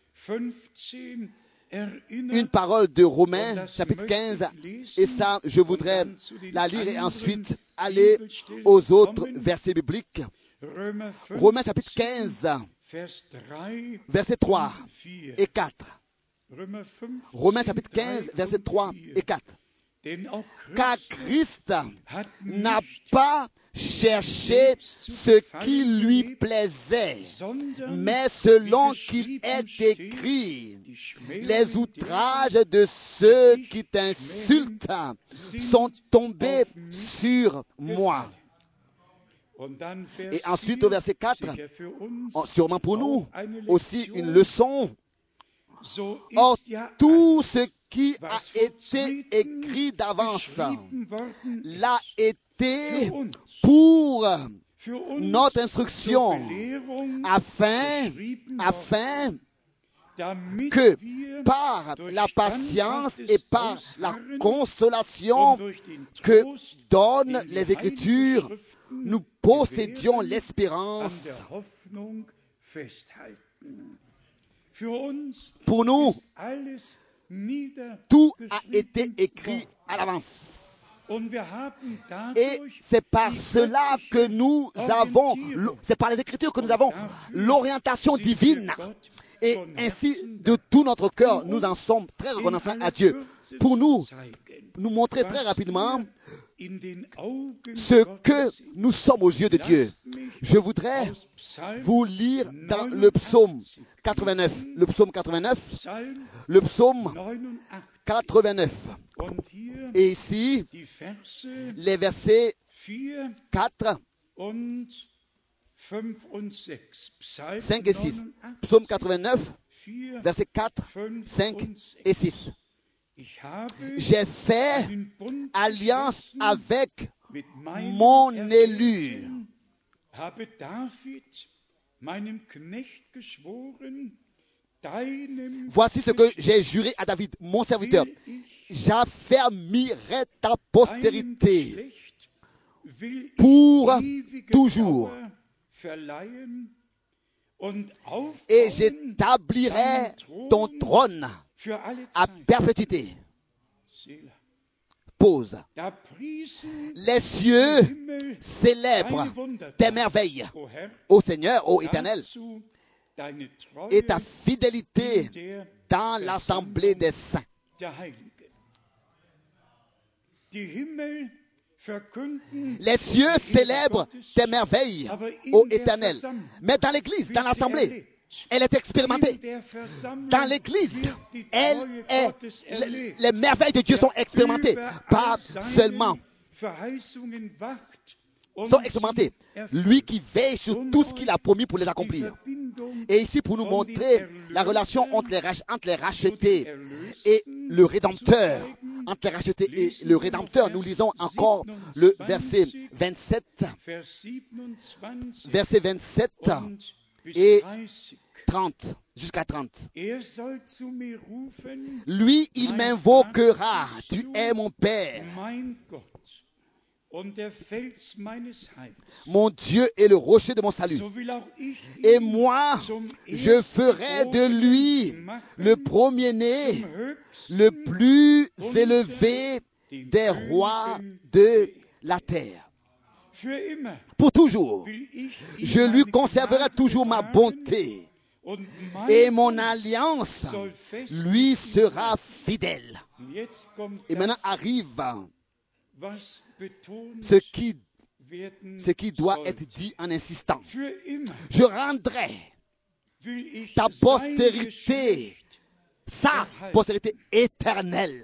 une parole de Romains, chapitre 15, et ça, je voudrais la lire et ensuite aller aux autres versets bibliques. Romains, chapitre 15, versets 3 et 4. Romains, chapitre 15, versets 3 et 4. Car Christ n'a pas cherché ce qui lui plaisait, mais selon qu'il est écrit, les outrages de ceux qui t'insultent sont tombés sur moi. Et ensuite au verset 4, sûrement pour nous aussi une leçon. Or, tout ce qui a été écrit d'avance l'a été pour notre instruction, afin que par la patience et par la consolation que donnent les Écritures, nous possédions l'espérance. Pour nous, tout a été écrit à l'avance. Et c'est par cela que nous avons, c'est par les Écritures que nous avons l'orientation divine. Et ainsi, de tout notre cœur, nous en sommes très reconnaissants à Dieu. Pour nous montrer très rapidement ce que nous sommes aux yeux de Dieu. Je voudrais vous lire dans le psaume 89. Le psaume 89. Le psaume 89. Et ici, les versets 4, 5 et 6. Psaume 89, versets 4, 5 et 6. J'ai fait alliance avec mon élu. Voici ce que j'ai juré à David, mon serviteur. J'affermirai ta postérité pour toujours. et j'établirai ton trône à perpétuité. Pause. Les cieux célèbrent tes merveilles, ô Seigneur, ô Éternel, et ta fidélité dans l'assemblée des saints. Les cieux célèbrent tes merveilles, ô Éternel. Mais dans l'église, dans l'assemblée, elle est expérimentée. Dans l'église, les merveilles de Dieu sont expérimentées. Pas seulement sont expérimentées. Lui qui veille sur tout ce qu'il a promis pour les accomplir. Et ici, pour nous montrer la relation entre les rachetés et le Rédempteur, entre les rachetés et le Rédempteur, nous lisons encore le verset 27 et 30, jusqu'à 30. Lui, il m'invoquera, tu es mon Père, mon Dieu est le rocher de mon salut. Et moi, je ferai de lui le premier-né, le plus élevé des rois de la terre. Pour toujours, je lui conserverai toujours ma bonté et mon alliance lui sera fidèle. Et maintenant arrive ce qui doit être dit en insistant. Je rendrai ta postérité, sa postérité éternelle.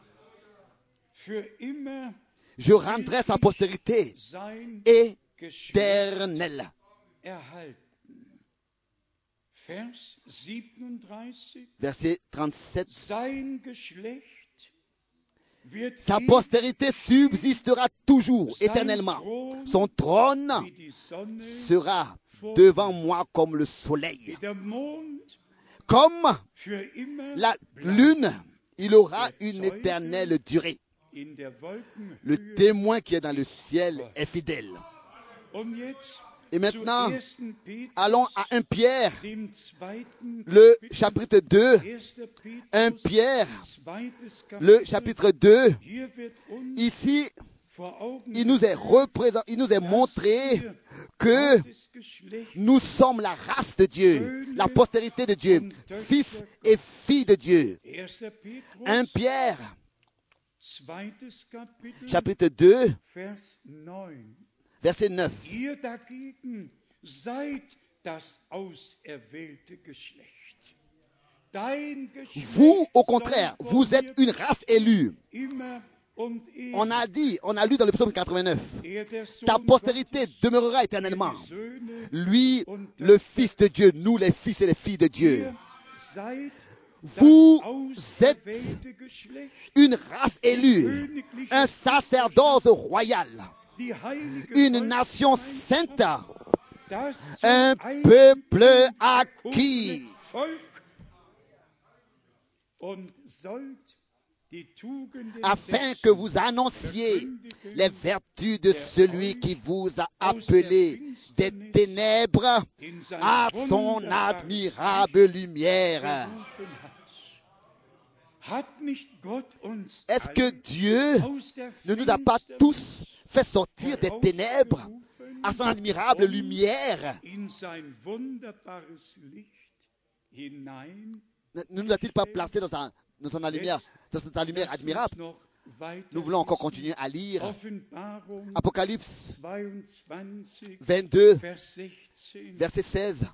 Je rendrai sa postérité éternelle. Verset 37. Sa postérité subsistera toujours, éternellement. Son trône sera devant moi comme le soleil. Comme la lune, il aura une éternelle durée. Le témoin qui est dans le ciel est fidèle. Et maintenant, allons à 1 Pierre, le chapitre 2. 1 Pierre, le chapitre 2. Ici, il nous est montré que nous sommes la race de Dieu, la postérité de Dieu, fils et filles de Dieu. 1 Pierre, chapitre 2, verset 9. Vous, au contraire, vous êtes une race élue. On a lu dans le psaume 89, ta postérité demeurera éternellement. Lui, le Fils de Dieu, nous les fils et les filles de Dieu. Vous êtes une race élue, un sacerdoce royal, une nation sainte, un peuple acquis. Afin que vous annonciez les vertus de celui qui vous a appelé des ténèbres à son admirable lumière. Est-ce que Dieu ne nous a pas tous fait sortir des ténèbres à son admirable lumière? Ne nous a-t-il pas placés dans sa lumière admirable? Nous voulons encore continuer à lire Apocalypse 22, verset 16,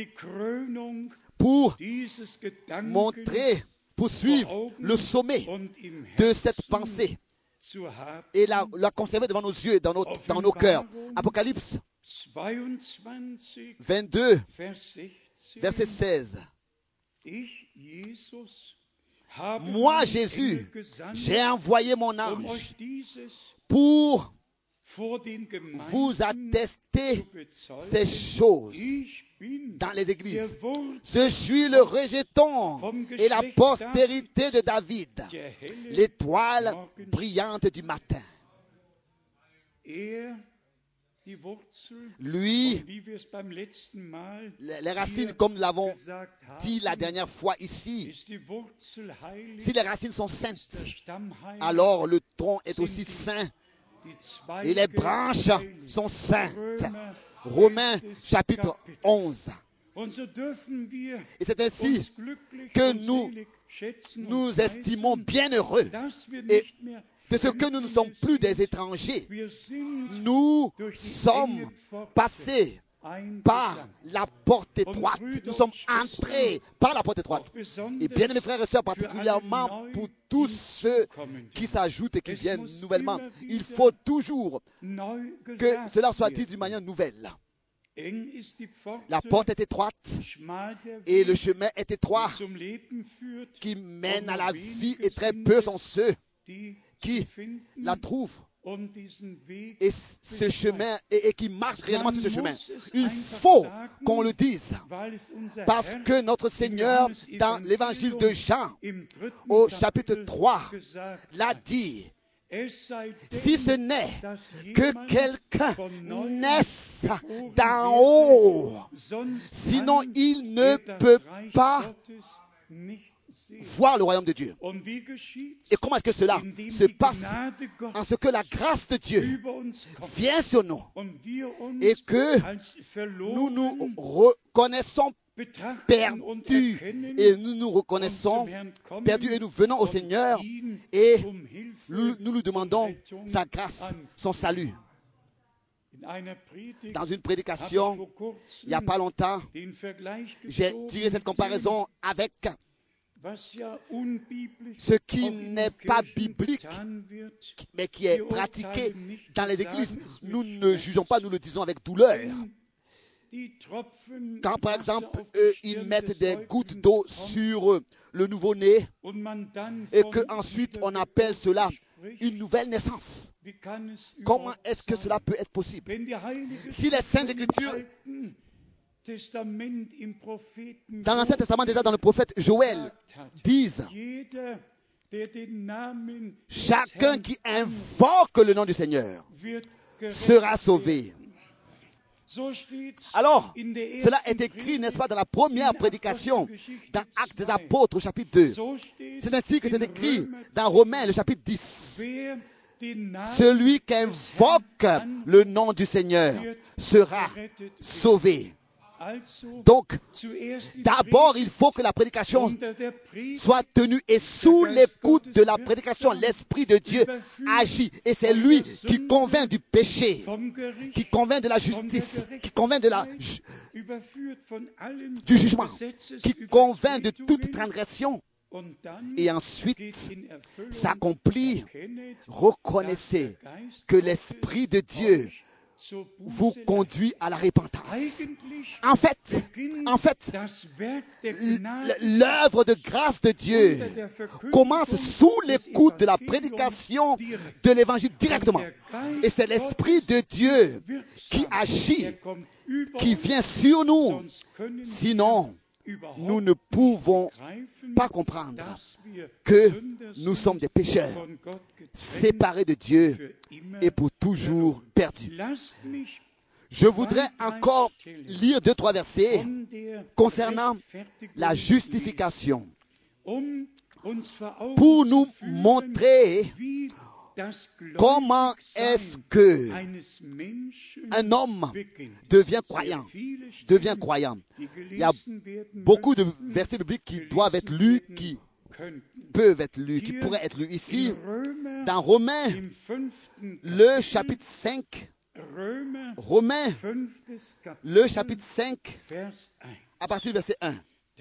pour montrer, pour suivre le sommet de cette pensée et la conserver devant nos yeux, dans nos cœurs. Apocalypse 22, verset 16. Moi, Jésus, j'ai envoyé mon ange pour vous attester ces choses dans les églises. Je suis le rejeton et la postérité de David, l'étoile brillante du matin. Lui, les racines, comme nous l'avons dit la dernière fois ici, si les racines sont saintes, alors le tronc est aussi saint et les branches sont saintes. Romains chapitre 11. Et c'est ainsi que nous estimons bien heureux et de ce que nous ne sommes plus des étrangers. Nous sommes passés par la porte étroite. Nous sommes entrés par la porte étroite. Et bien mes frères et sœurs, particulièrement pour tous ceux qui s'ajoutent et qui viennent nouvellement, il faut toujours que cela soit dit d'une manière nouvelle. La porte est étroite et le chemin est étroit qui mène à la vie et très peu sont ceux qui la trouvent. Et ce chemin, et qui marche réellement sur ce chemin. Il faut qu'on le dise. Parce que notre Seigneur, dans l'évangile de Jean, au chapitre 3, l'a dit. Si ce n'est que quelqu'un naisse d'en haut, sinon il ne peut pas voir le royaume de Dieu. Et comment est-ce que cela se passe? En ce que la grâce de Dieu vient sur nous et que nous nous reconnaissons perdus et nous nous reconnaissons perdus et nous venons au Seigneur et nous lui demandons sa grâce, son salut. Dans une prédication, il n'y a pas longtemps, j'ai tiré cette comparaison avec ce qui n'est pas biblique, mais qui est pratiqué dans les églises. Nous ne jugeons pas, nous le disons avec douleur. Quand, par exemple, ils mettent des gouttes d'eau sur le nouveau-né et qu'ensuite on appelle cela une nouvelle naissance. Comment est-ce que cela peut être possible? Si les Saintes Écritures, dans l'Ancien Testament, déjà dans le prophète Joël, disent chacun qui invoque le nom du Seigneur sera sauvé. Alors, cela est écrit, n'est-ce pas, dans la première prédication, dans Actes des Apôtres, au chapitre 2. C'est ainsi que c'est écrit dans Romains, le chapitre 10. Celui qui invoque le nom du Seigneur sera sauvé. Donc, d'abord, il faut que la prédication soit tenue et sous l'écoute de la prédication, l'Esprit de Dieu agit. Et c'est lui qui convainc du péché, qui convainc de la justice, qui convainc du jugement, qui convainc de toute transgression. Et ensuite, s'accomplit. Reconnaissez que l'Esprit de Dieu vous conduit à la repentance. En fait, l'œuvre de grâce de Dieu commence sous l'écoute de la prédication de l'évangile directement. Et c'est l'Esprit de Dieu qui agit, qui vient sur nous. Sinon, nous ne pouvons pas comprendre que nous sommes des pécheurs, séparés de Dieu et pour toujours perdus. Je voudrais encore lire 2-3 versets concernant la justification pour nous montrer comment est-ce que un homme devient croyant. Il y a beaucoup de versets bibliques qui doivent être lus, qui peuvent être lus, qui pourraient être lus ici. Dans Romains, le chapitre 5, le chapitre 5, à partir du verset 1.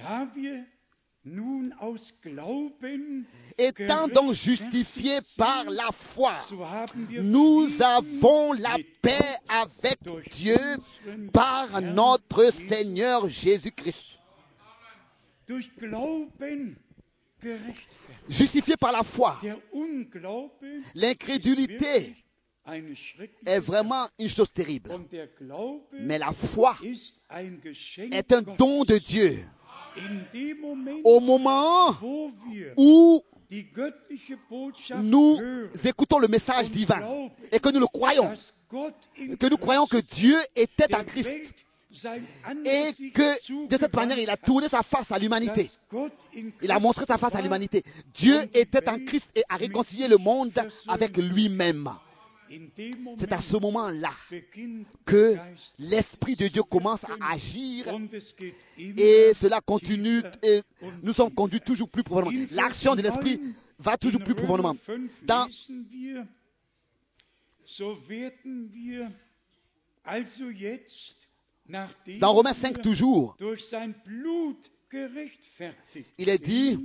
Étant donc justifiés par la foi, nous avons la paix avec Dieu par notre Seigneur Jésus-Christ. Justifiés par la foi. L'incrédulité est vraiment une chose terrible. Mais la foi est un don de Dieu. Au moment où nous écoutons le message divin et que nous le croyons, que nous croyons que Dieu était en Christ et que de cette manière il a tourné sa face à l'humanité. Il a montré sa face à l'humanité. Dieu était en Christ et a réconcilié le monde avec lui-même. C'est à ce moment-là que l'Esprit de Dieu commence à agir et cela continue et nous sommes conduits toujours plus profondément. L'action de l'Esprit va toujours plus profondément. Dans Romains 5 toujours, il est dit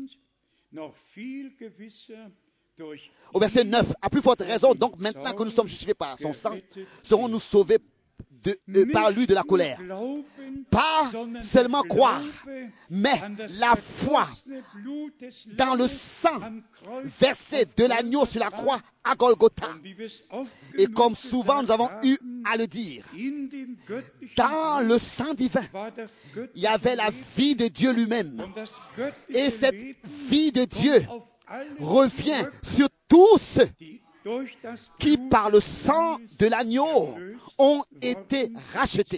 au verset 9, à plus forte raison, donc maintenant que nous sommes justifiés par son sang, serons-nous sauvés par lui de la colère. Pas seulement croire, mais la foi dans le sang versé de l'agneau sur la croix à Golgotha. Et comme souvent nous avons eu à le dire, dans le sang divin, il y avait la vie de Dieu lui-même. Et cette vie de Dieu revient sur tous qui, par le sang de l'agneau, ont été rachetés.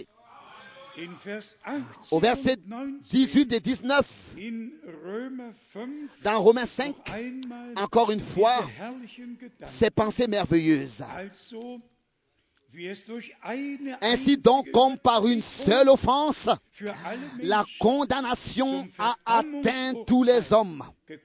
Au verset 18 et 19, dans Romains 5, encore une fois, ces pensées merveilleuses. Ainsi donc, comme par une seule offense, la condamnation a atteint tous les hommes.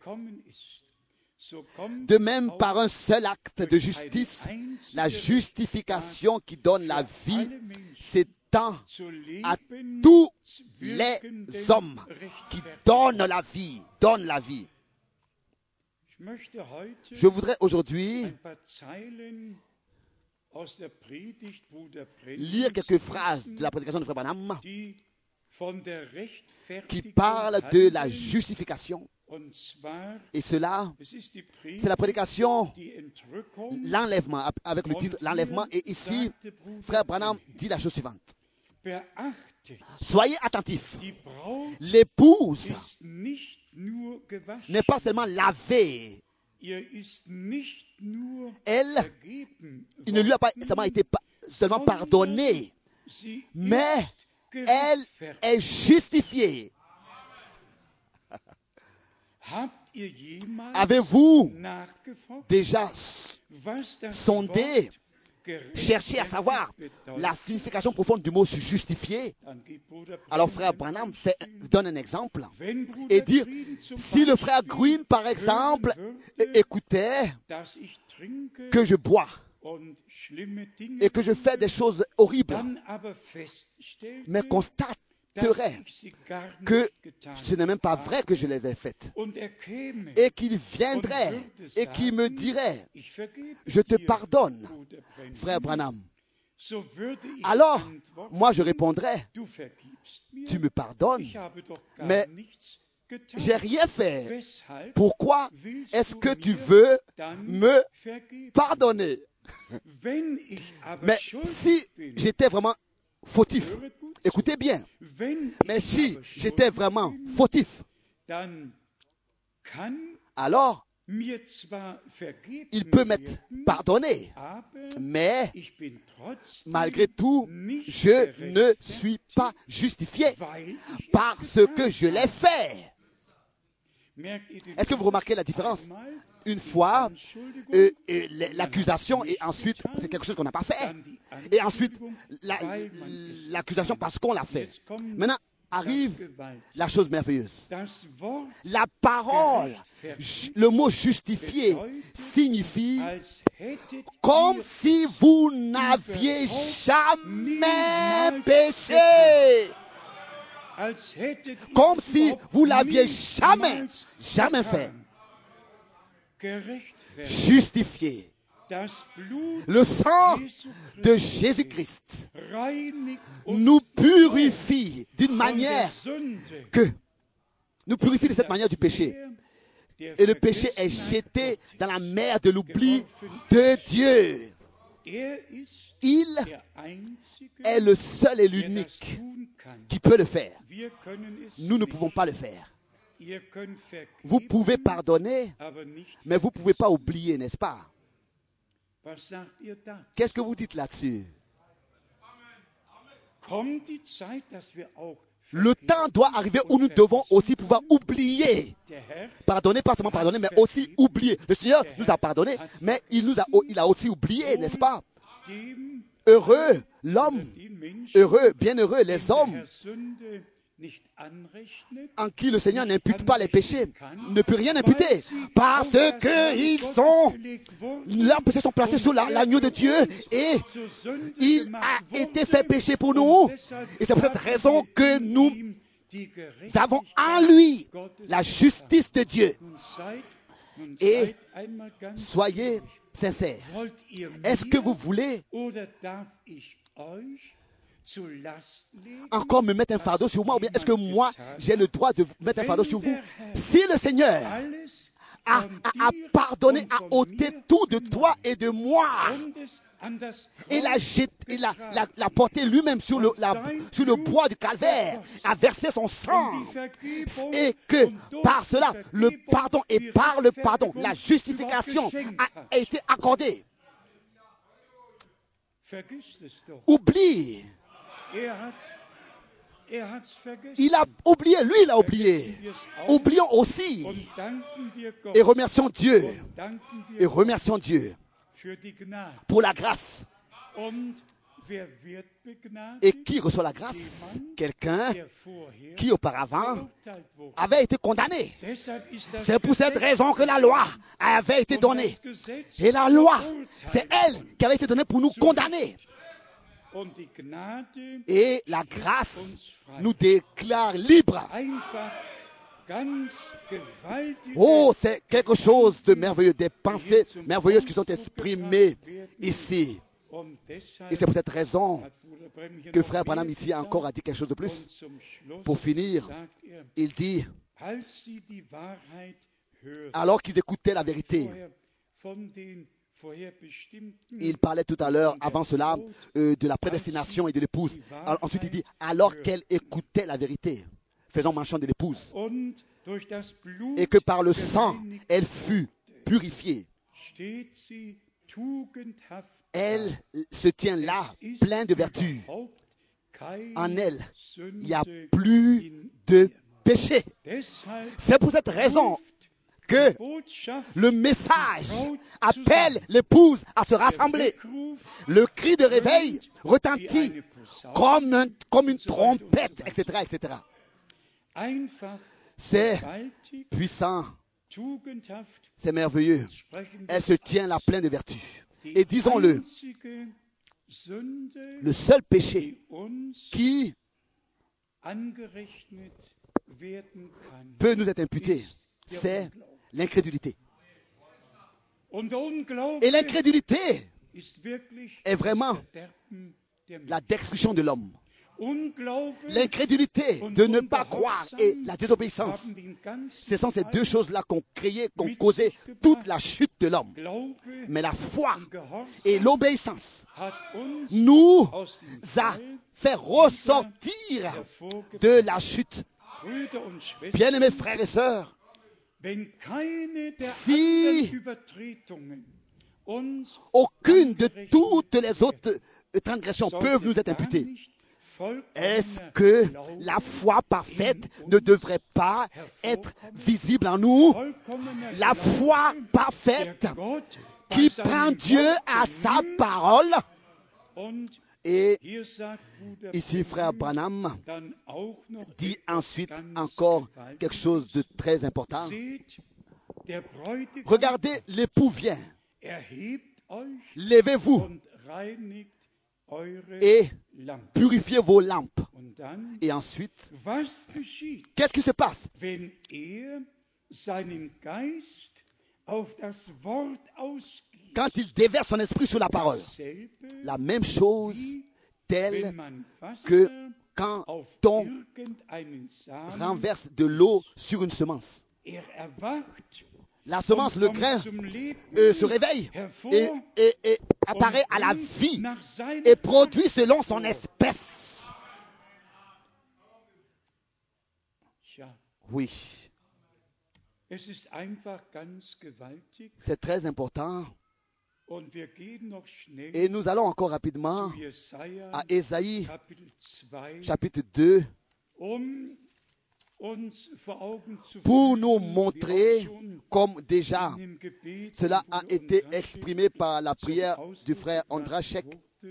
De même, par un seul acte de justice, la justification qui donne la vie s'étend à tous les hommes qui donnent la vie, Je voudrais aujourd'hui lire quelques phrases de la prédication de Frère Branham qui parlent de la justification. Et cela, c'est la prédication, l'enlèvement, avec le titre l'enlèvement. Et ici, Frère Branham dit la chose suivante. Soyez attentifs. L'épouse n'est pas seulement lavée. Elle, il ne lui a pas seulement été seulement pardonné, mais elle est justifiée. Avez-vous déjà sondé, cherché à savoir la signification profonde du mot justifié? Alors frère Branham donne un exemple et dit, si le frère Green par exemple écoutait que je bois et que je fais des choses horribles, mais constaterait que ce n'est même pas vrai que je les ai faites, et qu'il viendrait et qu'il me dirait, je te pardonne, frère Branham. Alors, moi je répondrais, tu me pardonnes, mais j'ai rien fait. Pourquoi est-ce que tu veux me pardonner? Mais si j'étais vraiment fautif, écoutez bien, mais si j'étais vraiment fautif, alors il peut m'être pardonné, mais malgré tout, je ne suis pas justifié parce que je l'ai fait. Est-ce que vous remarquez la différence? Une fois, l'accusation et ensuite, c'est quelque chose qu'on n'a pas fait. Et ensuite, l'accusation parce qu'on l'a fait. Maintenant, arrive la chose merveilleuse. La parole, le mot justifié signifie comme si vous n'aviez jamais péché. Comme si vous l'aviez jamais fait. Justifié. Le sang de Jésus-Christ nous purifie d'une manière que nous purifie de cette manière du péché. Et le péché est jeté dans la mer de l'oubli de Dieu. Il est le seul et l'unique qui peut le faire. Nous ne pouvons pas le faire. Vous pouvez pardonner, mais vous ne pouvez pas oublier, n'est-ce pas? Qu'est-ce que vous dites là-dessus? Le temps doit arriver où nous devons aussi pouvoir oublier. Pardonner, pas seulement pardonner, mais aussi oublier. Le Seigneur nous a pardonné, mais il a aussi oublié, n'est-ce pas? Heureux l'homme, heureux, bienheureux les hommes en qui le Seigneur n'impute pas les péchés, ne peut rien imputer, parce que leurs péchés sont placés sous l'agneau de Dieu et il a été fait péché pour nous. Et c'est pour cette raison que nous avons en lui la justice de Dieu. Et soyez sincères. Est-ce que vous voulez encore me mettre un fardeau sur moi, ou bien est-ce que moi j'ai le droit de mettre un fardeau sur vous? Si le Seigneur a pardonné, a ôté tout de toi et de moi, et l'a porté lui-même sur le bois du calvaire, a versé son sang, et que par cela, le pardon et par le pardon, la justification a été accordée. Oublie. Il a oublié, lui il a oublié. Oublions aussi et remercions Dieu. Et remercions Dieu pour la grâce. Et qui reçoit la grâce? Quelqu'un qui auparavant avait été condamné. C'est pour cette raison que la loi avait été donnée. Et la loi, c'est elle qui avait été donnée pour nous condamner. Et la grâce nous déclare libres. Oh, c'est quelque chose de merveilleux, des pensées merveilleuses qui sont exprimées ici. Et c'est pour cette raison que Frère Branham ici encore a dit quelque chose de plus. Pour finir, il dit, alors qu'ils écoutaient la vérité, il parlait tout à l'heure, avant cela, de la prédestination et de l'épouse. Ensuite, il dit, alors qu'elle écoutait la vérité, faisant mention de l'épouse, et que par le sang, elle fut purifiée. Elle se tient là, pleine de vertu. En elle, il n'y a plus de péché. C'est pour cette raison que le message appelle l'épouse à se rassembler. Le cri de réveil retentit comme une trompette, etc., etc. C'est puissant, c'est merveilleux. Elle se tient là pleine de vertu. Et disons-le, le seul péché qui peut nous être imputé, c'est l'incrédulité. Et l'incrédulité est vraiment la destruction de l'homme. L'incrédulité de ne pas croire et la désobéissance, ce sont ces deux choses-là qui ont causé toute la chute de l'homme. Mais la foi et l'obéissance nous a fait ressortir de la chute. Bien-aimés frères et sœurs, si aucune de toutes les autres transgressions peuvent nous être imputées, est-ce que la foi parfaite ne devrait pas être visible en nous? La foi parfaite qui prend Dieu à sa parole. Et ici, frère Branham dit ensuite encore quelque chose de très important. Regardez, l'époux vient. Levez-vous et purifiez vos lampes. Et ensuite, qu'est-ce qui se passe? Quand il déverse son esprit sur la parole, la même chose telle que quand on renverse de l'eau sur une semence. La semence, le grain, se réveille et apparaît à la vie et produit selon son espèce. Oui. C'est très important. Et nous allons encore rapidement à Ésaïe, chapitre 2, pour nous montrer, comme déjà cela a été exprimé par la prière du frère Andrachek,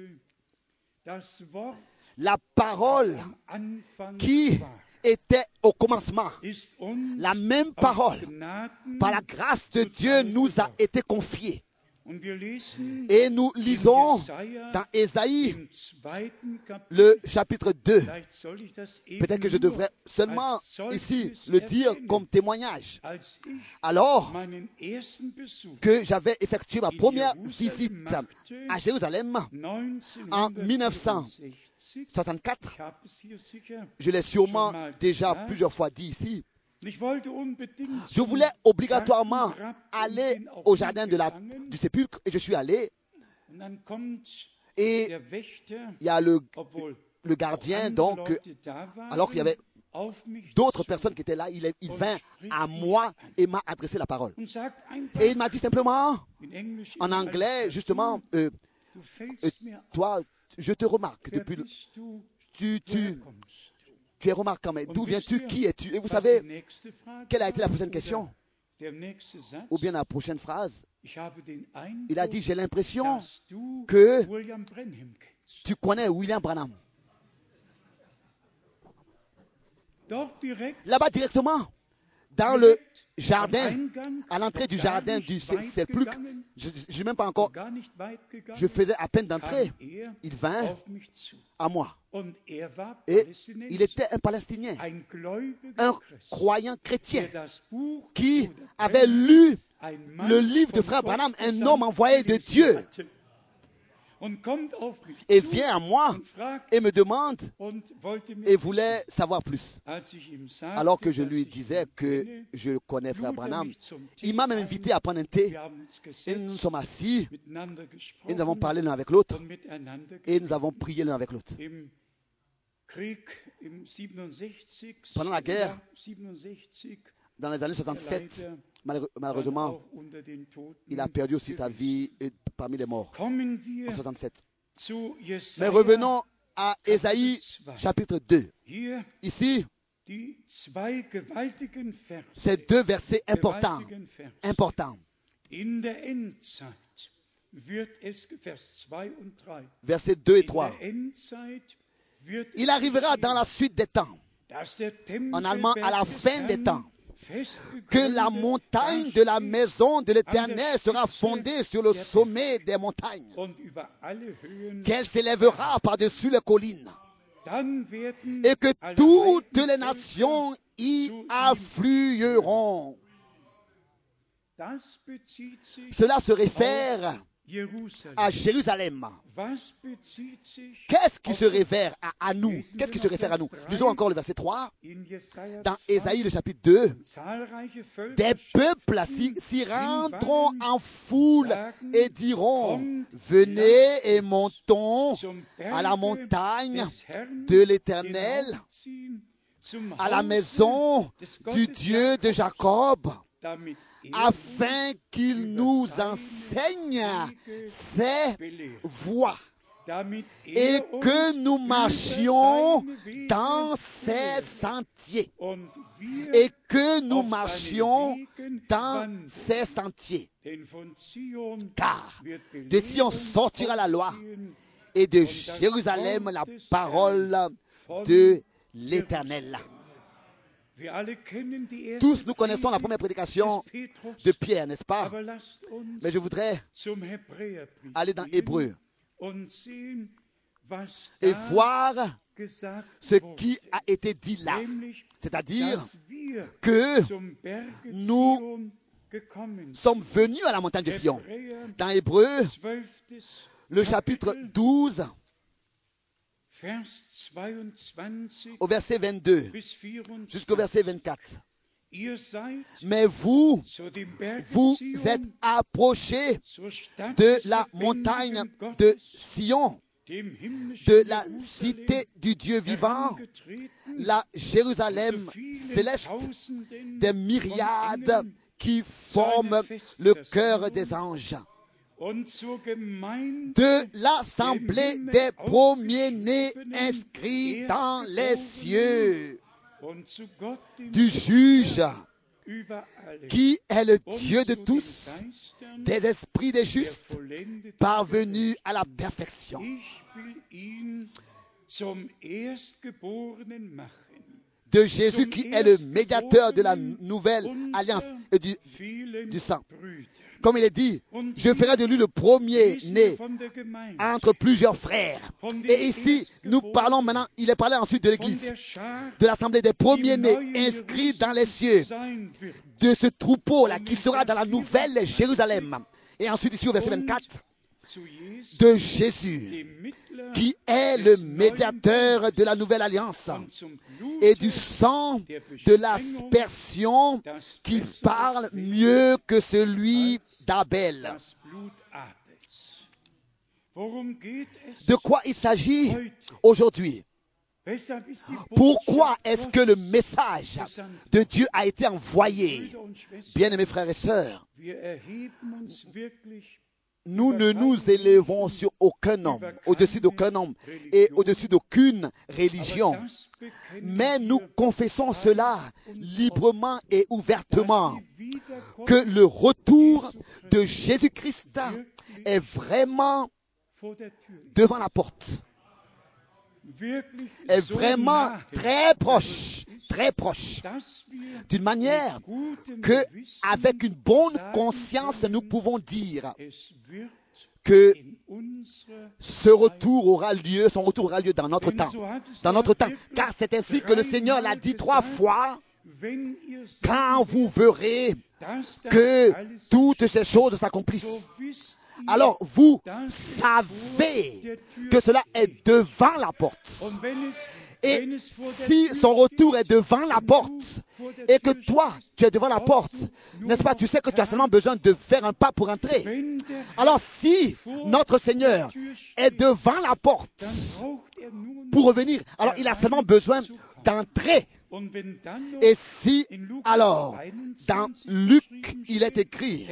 la parole qui était au commencement, la même parole, par la grâce de Dieu, nous a été confiée. Et nous lisons dans Ésaïe, le chapitre 2. Peut-être que je devrais seulement ici le dire comme témoignage. Alors que j'avais effectué ma première visite à Jérusalem en 1964, je l'ai sûrement déjà plusieurs fois dit ici, je voulais obligatoirement aller au jardin du sépulcre et je suis allé. Et il y a le gardien, donc, alors qu'il y avait d'autres personnes qui étaient là, il vint à moi et m'a adressé la parole. Et il m'a dit simplement, en anglais, justement, toi, je te remarque depuis tu es remarquant, mais d'où viens-tu? Qui es-tu? Et vous savez, quelle a été la prochaine question? Ou bien la prochaine phrase? Il a dit, j'ai l'impression que tu connais William Branham. Là-bas directement, dans le jardin, à l'entrée du jardin du sépulcre, je n'ai même pas encore, je faisais à peine d'entrer, il vint à moi. Et il était un Palestinien, un croyant chrétien, qui avait lu le livre de frère Branham, un homme envoyé de Dieu, et vient à moi et me demande et voulait savoir plus. Alors que je lui disais que je connais frère Branham, il m'a même invité à prendre un thé. Et nous nous sommes assis et nous avons parlé l'un avec l'autre et nous avons prié l'un avec l'autre. Pendant la guerre, dans les années 67, malheureusement, il a perdu aussi sa vie parmi les morts en 67. Mais revenons à Ésaïe chapitre 2. Ici, ces deux versets importants. Versets 2 et 3. Il arrivera dans la suite des temps, en allemand à la fin des temps, que la montagne de la maison de l'Éternel sera fondée sur le sommet des montagnes, qu'elle s'élèvera par-dessus les collines, et que toutes les nations y afflueront. Cela se réfère à Jérusalem. Qu'est-ce qui se réfère à nous? Qu'est-ce qui se réfère à nous? Lisons encore le verset 3. Dans Ésaïe, le chapitre 2, des peuples s'y rendront en foule et diront, venez et montons à la montagne de l'Éternel, à la maison du Dieu de Jacob, afin qu'il nous enseigne ses voies et que nous marchions dans ses sentiers. Et que nous marchions dans ses sentiers. Car de Sion sortira la loi et de Jérusalem la parole de l'Éternel. Tous nous connaissons la première prédication de Pierre, n'est-ce pas? Mais je voudrais aller dans Hébreu et voir ce qui a été dit là. C'est-à-dire que nous sommes venus à la montagne de Sion. Dans Hébreu, le chapitre 12, au verset 22 jusqu'au verset 24. Mais vous êtes approchés de la montagne de Sion, de la cité du Dieu vivant, la Jérusalem céleste, des myriades qui forment le cœur des anges, de l'assemblée des premiers-nés inscrits dans les cieux, du juge qui est le Dieu de tous, des esprits des justes, parvenus à la perfection. De Jésus qui est le médiateur de la nouvelle alliance et du sang. Comme il est dit, je ferai de lui le premier-né entre plusieurs frères. Et ici, nous parlons maintenant, il est parlé ensuite de l'Église, de l'assemblée des premiers-nés inscrits dans les cieux, de ce troupeau-là qui sera dans la nouvelle Jérusalem. Et ensuite ici au verset 24, de Jésus, qui est le médiateur de la nouvelle alliance, et du sang de l'aspersion qui parle mieux que celui d'Abel. De quoi il s'agit aujourd'hui? Pourquoi est-ce que le message de Dieu a été envoyé? Bien-aimés frères et sœurs, nous ne nous élevons sur aucun homme, au-dessus d'aucun homme et au-dessus d'aucune religion. Mais nous confessons cela librement et ouvertement, que le retour de Jésus-Christ est vraiment devant la porte, est vraiment très proche, d'une manière que, avec une bonne conscience, nous pouvons dire que son retour aura lieu dans notre temps, car c'est ainsi que le Seigneur l'a dit 3 fois. Quand vous verrez que toutes ces choses s'accomplissent, alors vous savez que cela est devant la porte. Et si son retour est devant la porte, et que toi, tu es devant la porte, n'est-ce pas, tu sais que tu as seulement besoin de faire un pas pour entrer. Alors si notre Seigneur est devant la porte pour revenir, alors il a seulement besoin d'entrer. Et si, alors, dans Luc, il est écrit,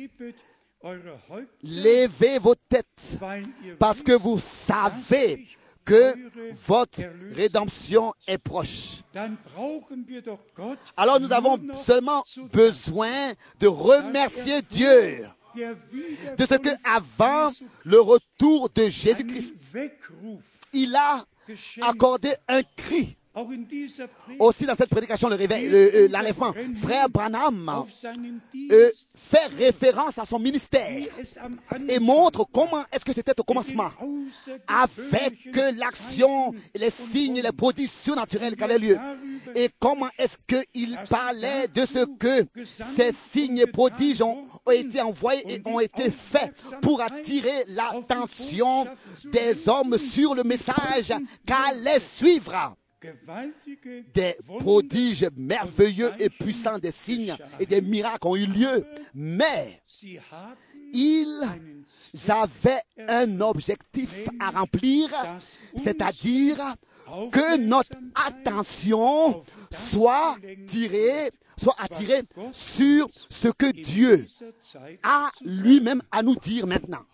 levez vos têtes, parce que vous savez que votre rédemption est proche. Alors nous avons seulement besoin de remercier Dieu de ce que avant le retour de Jésus-Christ, il a accordé un cri. Aussi dans cette prédication, le réveil, l'enlèvement, frère Branham fait référence à son ministère et montre comment est-ce que c'était au commencement, avec l'action, les signes, les prodiges surnaturels qui avaient lieu, et comment est-ce qu'il parlait de ce que ces signes et prodiges ont été envoyés et ont été faits pour attirer l'attention des hommes sur le message qu'allait suivre. Des prodiges merveilleux et puissants, des signes et des miracles ont eu lieu, mais ils avaient un objectif à remplir, c'est-à-dire que notre attention soit attirée sur ce que Dieu a lui-même à nous dire maintenant.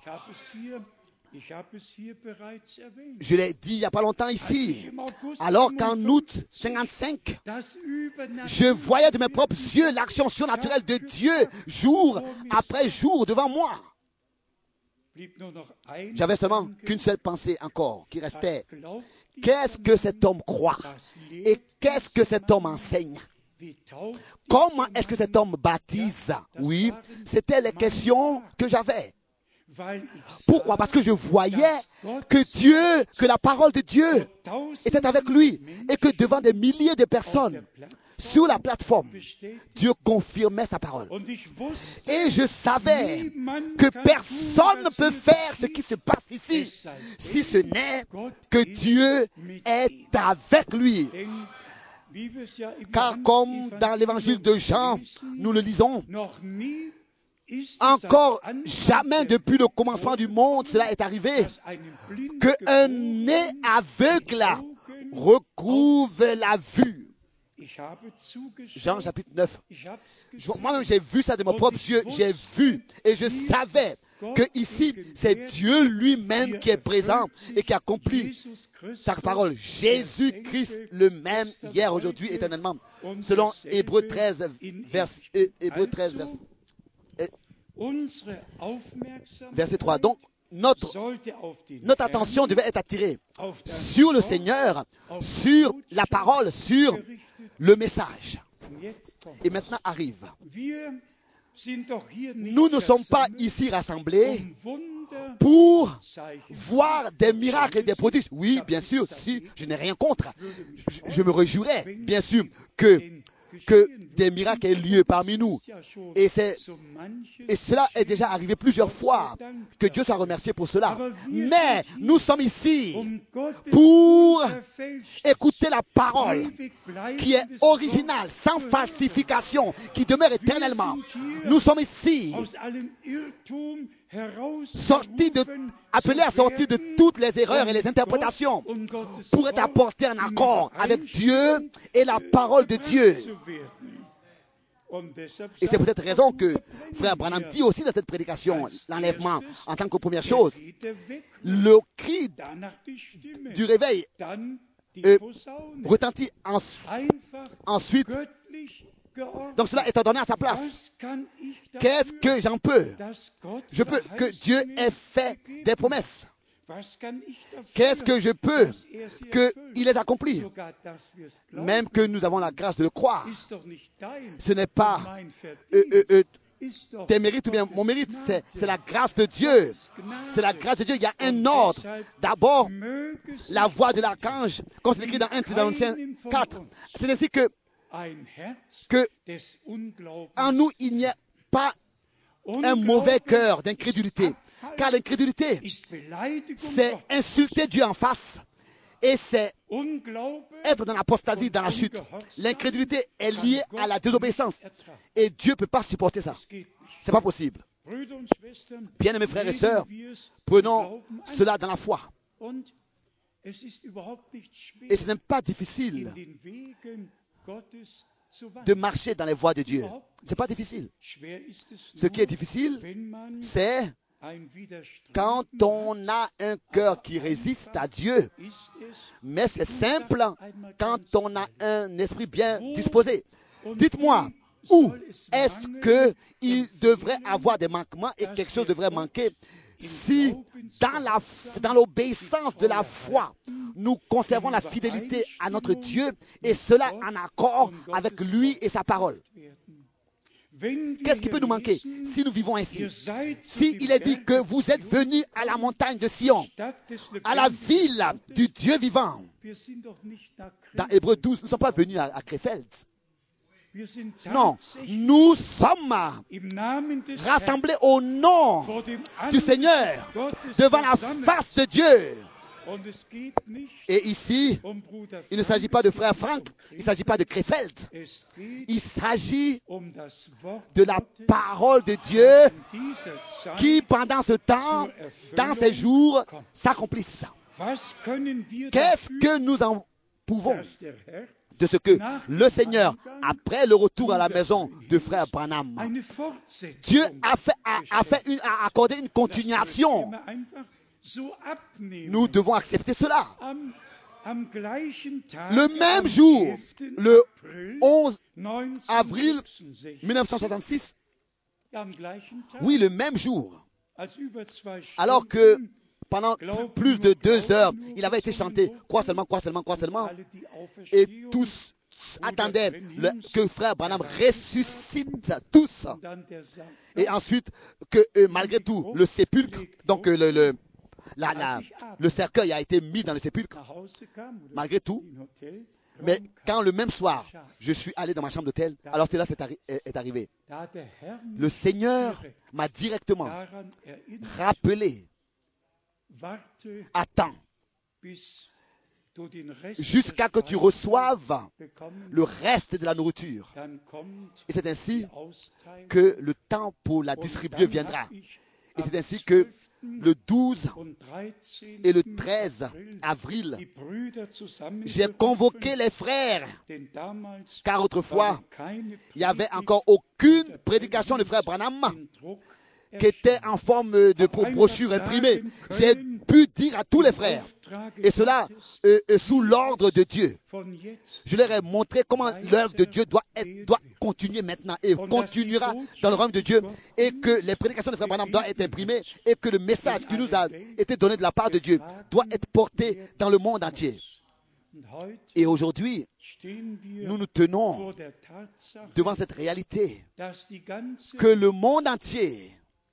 Je l'ai dit il n'y a pas longtemps ici, alors qu'en août 55, je voyais de mes propres yeux l'action surnaturelle de Dieu jour après jour devant moi. J'avais seulement qu'une seule pensée encore qui restait. Qu'est-ce que cet homme croit? Et qu'est-ce que cet homme enseigne? Comment est-ce que cet homme baptise? Oui, c'était les questions que j'avais. Pourquoi? Parce que je voyais que la parole de Dieu était avec lui et que devant des milliers de personnes sur la plateforme, Dieu confirmait sa parole. Et je savais que personne ne peut faire ce qui se passe ici si ce n'est que Dieu est avec lui. Car comme dans l'évangile de Jean, nous le lisons, Encore jamais depuis le commencement du monde cela est arrivé qu'un nez aveugle recouvre la vue. Jean chapitre 9. Moi-même j'ai vu ça de mes propres yeux. J'ai vu et je savais que ici c'est Dieu lui-même qui est présent et qui accomplit sa parole. Jésus-Christ le même hier, aujourd'hui, éternellement. Selon Hébreux 13, verset 3. Donc, notre attention devait être attirée sur le Seigneur, sur la parole, sur le message. Et maintenant arrive. Nous ne sommes pas ici rassemblés pour voir des miracles et des prodiges. Oui, bien sûr, si je n'ai rien contre, je me réjouirais, bien sûr, que des miracles aient lieu parmi nous. Et cela est déjà arrivé plusieurs fois. Que Dieu soit remercié pour cela. Mais nous sommes ici pour écouter la parole qui est originale, sans falsification, qui demeure éternellement. Nous sommes ici appelés à sortir de toutes les erreurs et les interprétations pour être apportés en accord avec Dieu et la parole de Dieu. Et c'est pour cette raison que frère Branham dit aussi dans cette prédication, l'enlèvement en tant que première chose, le cri du réveil retentit ensuite. Donc cela est ordonné à sa place. Qu'est-ce que j'en peux? Je peux que Dieu ait fait des promesses. Qu'est-ce que je peux qu'il les accomplit? Même que nous avons la grâce de le croire. Ce n'est pas tes mérites ou bien mon mérite, c'est la grâce de Dieu. C'est la grâce de Dieu. Il y a un ordre. D'abord, la voix de l'archange, comme c'est écrit dans 1 Thessaloniciens 4. C'est ainsi que en nous, il n'y a pas un mauvais cœur d'incrédulité. Car l'incrédulité, c'est insulter Dieu en face. Et c'est être dans l'apostasie, dans la chute. L'incrédulité est liée à la désobéissance. Et Dieu ne peut pas supporter ça. Ce n'est pas possible. Bien-aimés frères et sœurs, prenons cela dans la foi. Et ce n'est pas difficile de marcher dans les voies de Dieu. Ce n'est pas difficile. Ce qui est difficile, c'est quand on a un cœur qui résiste à Dieu. Mais c'est simple quand on a un esprit bien disposé. Dites-moi, où est-ce qu'il devrait avoir des manquements et quelque chose devrait manquer si dans l'obéissance de la foi, nous conservons la fidélité à notre Dieu et cela en accord avec lui et sa parole? Qu'est-ce qui peut nous manquer si nous vivons ainsi? Si il est dit que vous êtes venus à la montagne de Sion, à la ville du Dieu vivant. Dans Hébreux 12, nous ne sommes pas venus à Krefeld. Non, nous sommes rassemblés au nom du Seigneur, devant la face de Dieu. Et ici, il ne s'agit pas de frère Frank, il ne s'agit pas de Krefeld. Il s'agit de la parole de Dieu qui, pendant ce temps, dans ces jours, s'accomplisse. Qu'est-ce que nous en pouvons de ce que le Seigneur, après le retour à la maison de frère Branham, Dieu a accordé une continuation. Nous devons accepter cela. Le même jour, le 11 avril 1966, oui, le même jour, alors que pendant plus de 2 heures, il avait été chanté « Crois seulement, crois seulement, crois seulement » et tous attendaient que frère Branham ressuscite, tous. Et ensuite, que malgré tout, le sépulcre, donc le cercueil a été mis dans le sépulcre, malgré tout. Mais quand le même soir, je suis allé dans ma chambre d'hôtel, alors cela est arrivé. Le Seigneur m'a directement rappelé, attends jusqu'à ce que tu reçoives le reste de la nourriture. Et c'est ainsi que le temps pour la distribuer viendra. Et c'est ainsi que le 12 et le 13 avril, j'ai convoqué les frères, car autrefois, il n'y avait encore aucune prédication de frère Branham qui était en forme de brochure imprimée. J'ai pu dire à tous les frères, et cela sous l'ordre de Dieu. Je leur ai montré comment l'œuvre de Dieu doit continuer maintenant et continuera dans le royaume de Dieu, et que les prédications de frère Branham doivent être imprimées, et que le message qui nous a été donné de la part de Dieu doit être porté dans le monde entier. Et aujourd'hui, nous nous tenons devant cette réalité que le monde entier,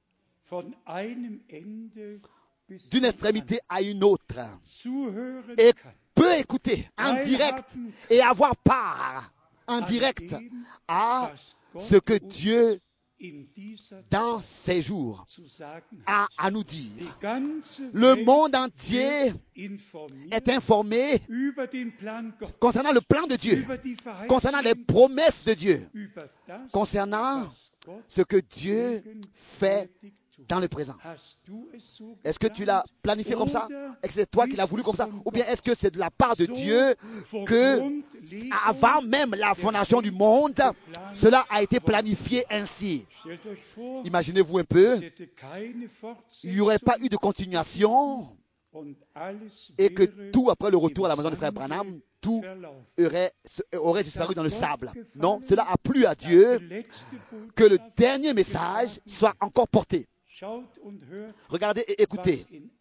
d'une extrémité à une autre, et peut écouter en direct et avoir part en direct à ce que Dieu, dans ces jours, a à nous dire. Le monde entier est informé concernant le plan de Dieu, concernant les promesses de Dieu, concernant ce que Dieu fait dans le présent. Est-ce que tu l'as planifié comme ça? Est-ce que c'est toi qui l'as voulu comme ça? Ou bien est-ce que c'est de la part de Dieu que, avant même la fondation du monde, cela a été planifié ainsi? Imaginez-vous un peu, il n'y aurait pas eu de continuation et que tout après le retour à la maison du frère Branham, tout aurait disparu dans le sable. Non, cela a plu à Dieu que le dernier message soit encore porté. Regardez et écoutez.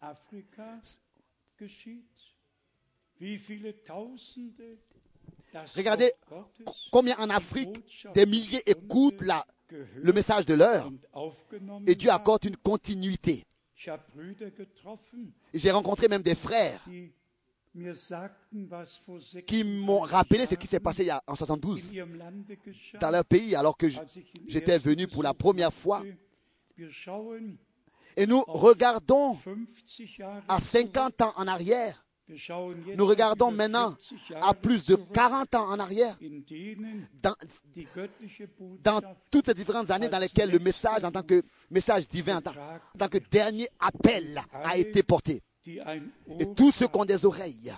Regardez combien en Afrique des milliers écoutent le message de l'heure, et Dieu accorde une continuité. J'ai rencontré même des frères qui m'ont rappelé ce qui s'est passé en 72 dans leur pays, alors que j'étais venu pour la première fois. Et nous regardons à 50 ans en arrière. Nous regardons maintenant à plus de 40 ans en arrière, dans toutes les différentes années dans lesquelles le message, en tant que message divin, en tant que dernier appel, a été porté. Et tous ceux qui ont des oreilles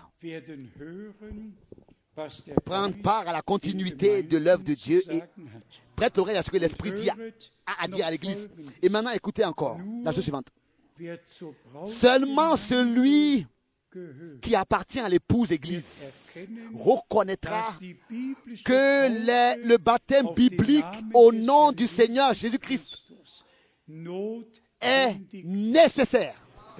prendre part à la continuité de l'œuvre de Dieu et prête l'oreille à ce que l'Esprit dit à dire à l'Église. Et maintenant, écoutez encore la chose suivante. Seulement celui qui appartient à l'épouse Église reconnaîtra que le baptême biblique au nom du Seigneur Jésus-Christ est nécessaire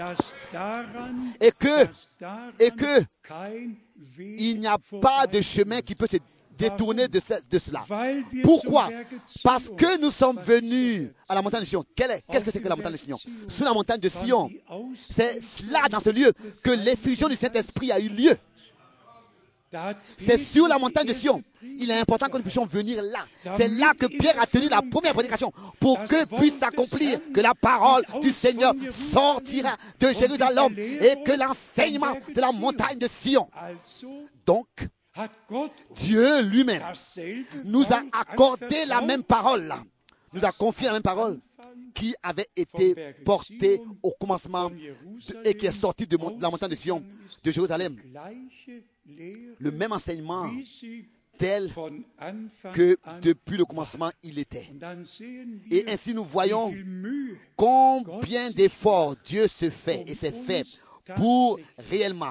et que il n'y a pas de chemin qui peut se détourner de cela. Pourquoi? Parce que nous sommes venus à la montagne de Sion. Qu'est-ce que c'est que la montagne de Sion? Sur la montagne de Sion, c'est là, dans ce lieu, que l'effusion du Saint-Esprit a eu lieu. C'est sur la montagne de Sion. Il est important que nous puissions venir là. C'est là que Pierre a tenu la première prédication, pour que puisse s'accomplir que la parole du Seigneur sortira de Jérusalem et que l'enseignement de la montagne de Sion. Donc, Dieu lui-même nous a accordé la même parole, nous a confié la même parole qui avait été portée au commencement et qui est sortie de la montagne de Sion, de Jérusalem. Le même enseignement tel que depuis le commencement il était. Et ainsi nous voyons combien d'efforts Dieu se fait et s'est fait pour réellement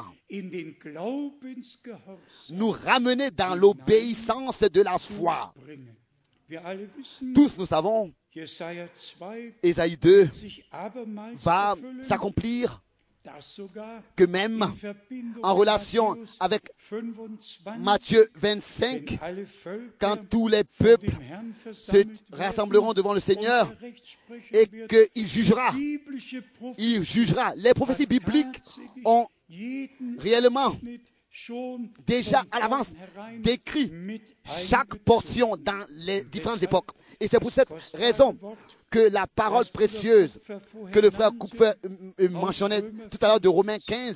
nous ramener dans l'obéissance de la foi. Tous nous savons, Ésaïe 2 va s'accomplir, que même en relation avec Matthieu 25, quand tous les peuples se rassembleront devant le Seigneur et qu'il jugera. Il jugera. Les prophéties bibliques ont réellement déjà à l'avance décrit chaque portion dans les différentes époques. Et c'est pour cette raison que la parole précieuse que le frère Kupfer mentionnait tout à l'heure de Romains 15,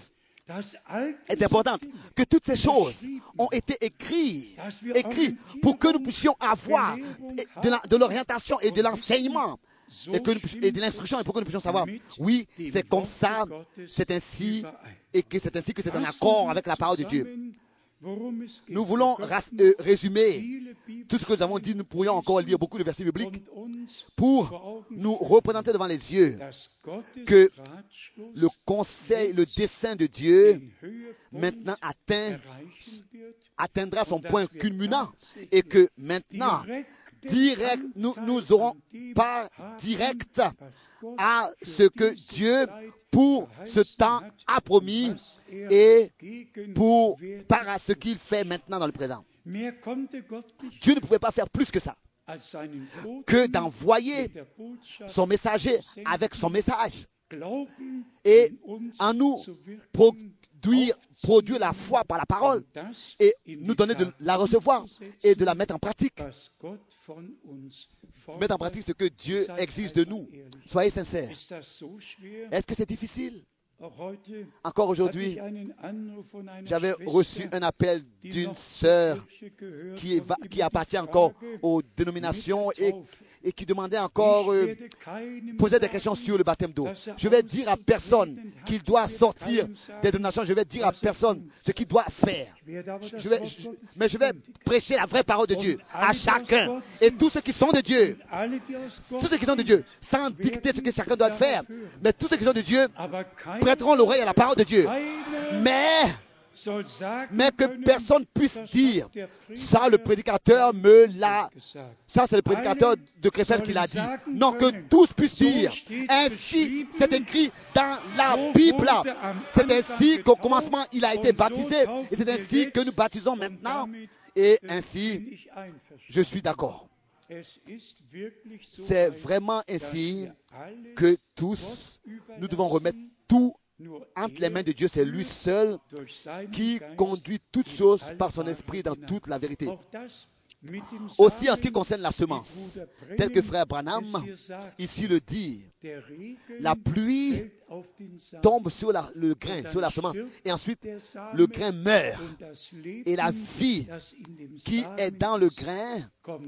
est importante, que toutes ces choses ont été écrites pour que nous puissions avoir de l'orientation et de l'enseignement et de l'instruction, et pour que nous puissions savoir, oui, c'est comme ça, c'est ainsi, et que c'est ainsi que c'est en accord avec la parole de Dieu. Nous voulons résumer tout ce que nous avons dit. Nous pourrions encore lire beaucoup de versets bibliques pour nous représenter devant les yeux que le conseil, le dessein de Dieu maintenant atteindra son point culminant et que maintenant direct, nous aurons part directe à ce que Dieu pour ce temps a promis et par à ce qu'il fait maintenant dans le présent. Dieu ne pouvait pas faire plus que ça, que d'envoyer son messager avec son message et en nous produire la foi par la parole et nous donner de la recevoir et de la mettre en pratique. Mettre en pratique ce que Dieu exige de nous. Soyez sincères. Est-ce que c'est difficile? Encore aujourd'hui, j'avais reçu un appel d'une sœur qui appartient encore aux dénominations et qui demandait encore, posait des questions sur le baptême d'eau. Je vais dire à personne qu'il doit sortir des dénominations, je vais dire à personne ce qu'il doit faire. Mais je vais prêcher la vraie parole de Dieu à chacun. Et tous ceux qui sont de Dieu, sans dicter ce que chacun doit faire, mais tous ceux qui sont de Dieu prêteront l'oreille à la parole de Dieu. Mais que personne puisse dire, ça le prédicateur ça c'est le prédicateur de Krefeld qui l'a dit. Non, que tous puissent dire, ainsi c'est écrit dans la Bible. C'est ainsi qu'au commencement il a été baptisé et c'est ainsi que nous baptisons maintenant et ainsi je suis d'accord. C'est vraiment ainsi que tous nous devons remettre tout entre les mains de Dieu. C'est lui seul qui conduit toutes choses par son esprit dans toute la vérité. Aussi en ce qui concerne la semence, tel que frère Branham ici le dit, la pluie tombe sur le grain, sur la semence, et ensuite le grain meurt, et la vie qui est dans le grain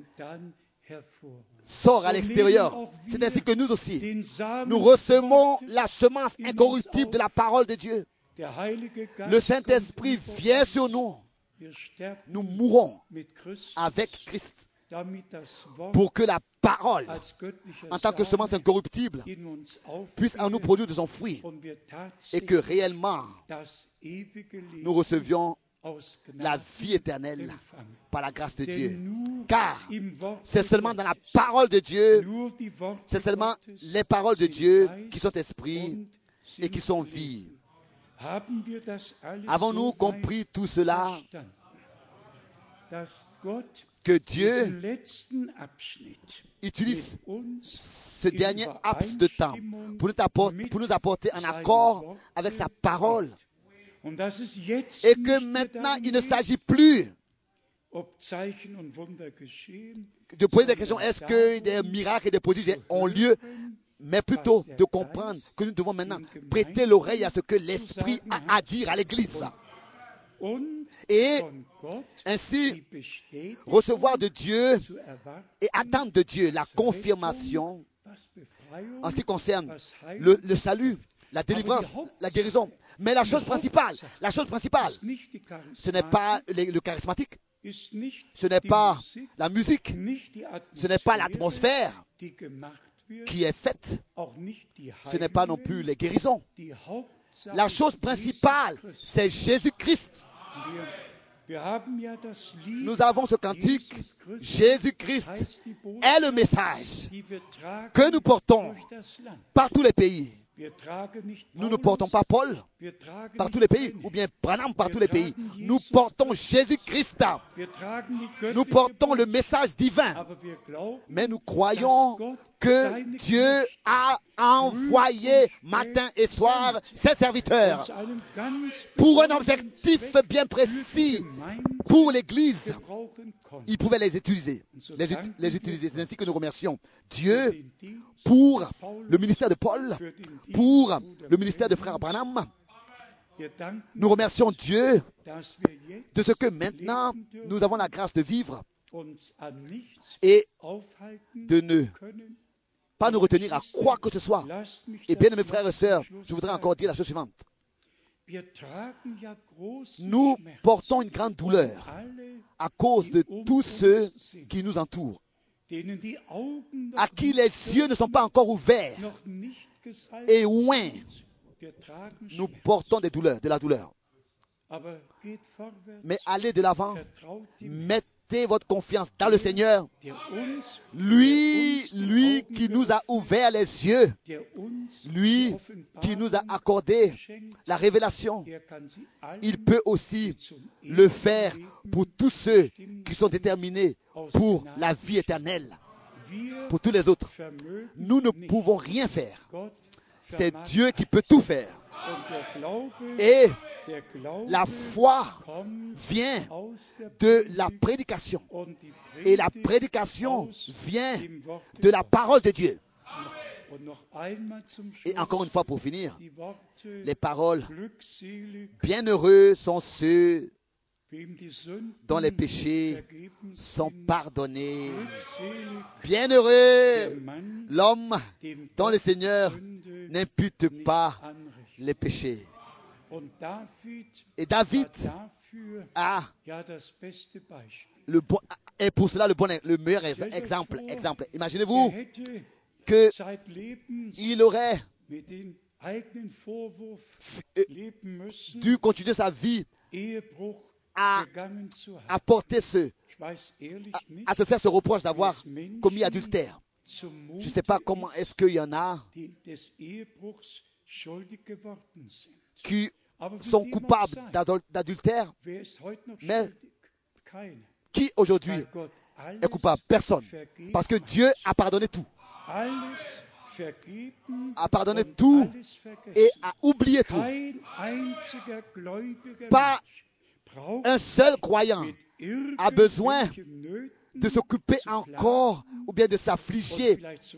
sort à l'extérieur. C'est ainsi que nous aussi, nous recevons la semence incorruptible de la parole de Dieu. Le Saint-Esprit vient sur nous. Nous mourons avec Christ pour que la parole, en tant que semence incorruptible, puisse en nous produire de son fruit et que réellement nous recevions la vie éternelle par la grâce de Dieu. Car c'est seulement dans la parole de Dieu, c'est seulement les paroles de Dieu qui sont esprit et qui sont vie. Avons-nous compris tout cela? Que Dieu utilise ce dernier laps de temps pour nous apporter en accord avec sa parole. Et que maintenant, il ne s'agit plus de poser des questions, est-ce que des miracles et des prodiges ont lieu, mais plutôt de comprendre que nous devons maintenant prêter l'oreille à ce que l'Esprit a à dire à l'Église. Et ainsi recevoir de Dieu et attendre de Dieu la confirmation en ce qui concerne le salut, la délivrance, la guérison. Mais la chose principale, ce n'est pas le charismatique, ce n'est pas la musique, ce n'est pas l'atmosphère qui est faite, ce n'est pas non plus les guérisons. La chose principale, c'est Jésus-Christ. Nous avons ce cantique, Jésus-Christ est le message que nous portons par tous les pays. Nous ne portons pas Paul par tous les pays, ou bien Branham par tous les pays. Nous portons Jésus-Christ. Nous portons le message divin. Mais nous croyons que Dieu a envoyé matin et soir ses serviteurs pour un objectif bien précis, pour l'Église. Il pouvait les utiliser. C'est ainsi que nous remercions Dieu pour le ministère de Paul, pour le ministère de frère Branham Nous remercions Dieu de ce que maintenant nous avons la grâce de vivre et de ne pas nous retenir à quoi que ce soit. Et bien, mes frères et sœurs, je voudrais encore dire la chose suivante. Nous portons une grande douleur à cause de tous ceux qui nous entourent, à qui les yeux ne sont pas encore ouverts et loin. Nous portons des douleurs, de la douleur. Mais allez de l'avant, mettez votre confiance dans le Seigneur, lui qui nous a ouvert les yeux, lui qui nous a accordé la révélation. Il peut aussi le faire pour tous ceux qui sont déterminés pour la vie éternelle, pour tous les autres. Nous ne pouvons rien faire. C'est Dieu qui peut tout faire. Et la foi vient de la prédication. Et la prédication vient de la parole de Dieu. Et encore une fois pour finir, les paroles, bienheureux sont ceux dont les péchés sont pardonnés. Bienheureux l'homme dont le Seigneur n'impute pas les péchés. Et David a est pour cela le meilleur exemple. Imaginez-vous qu'il aurait dû continuer sa vie à se faire ce reproche d'avoir commis adultère. Je ne sais pas comment est-ce qu'il y en a qui sont coupables d'adultère, mais qui aujourd'hui est coupable? Personne. Parce que Dieu a pardonné tout. A pardonné tout et a oublié tout. Pas un seul croyant a besoin de s'occuper encore ou bien de s'affliger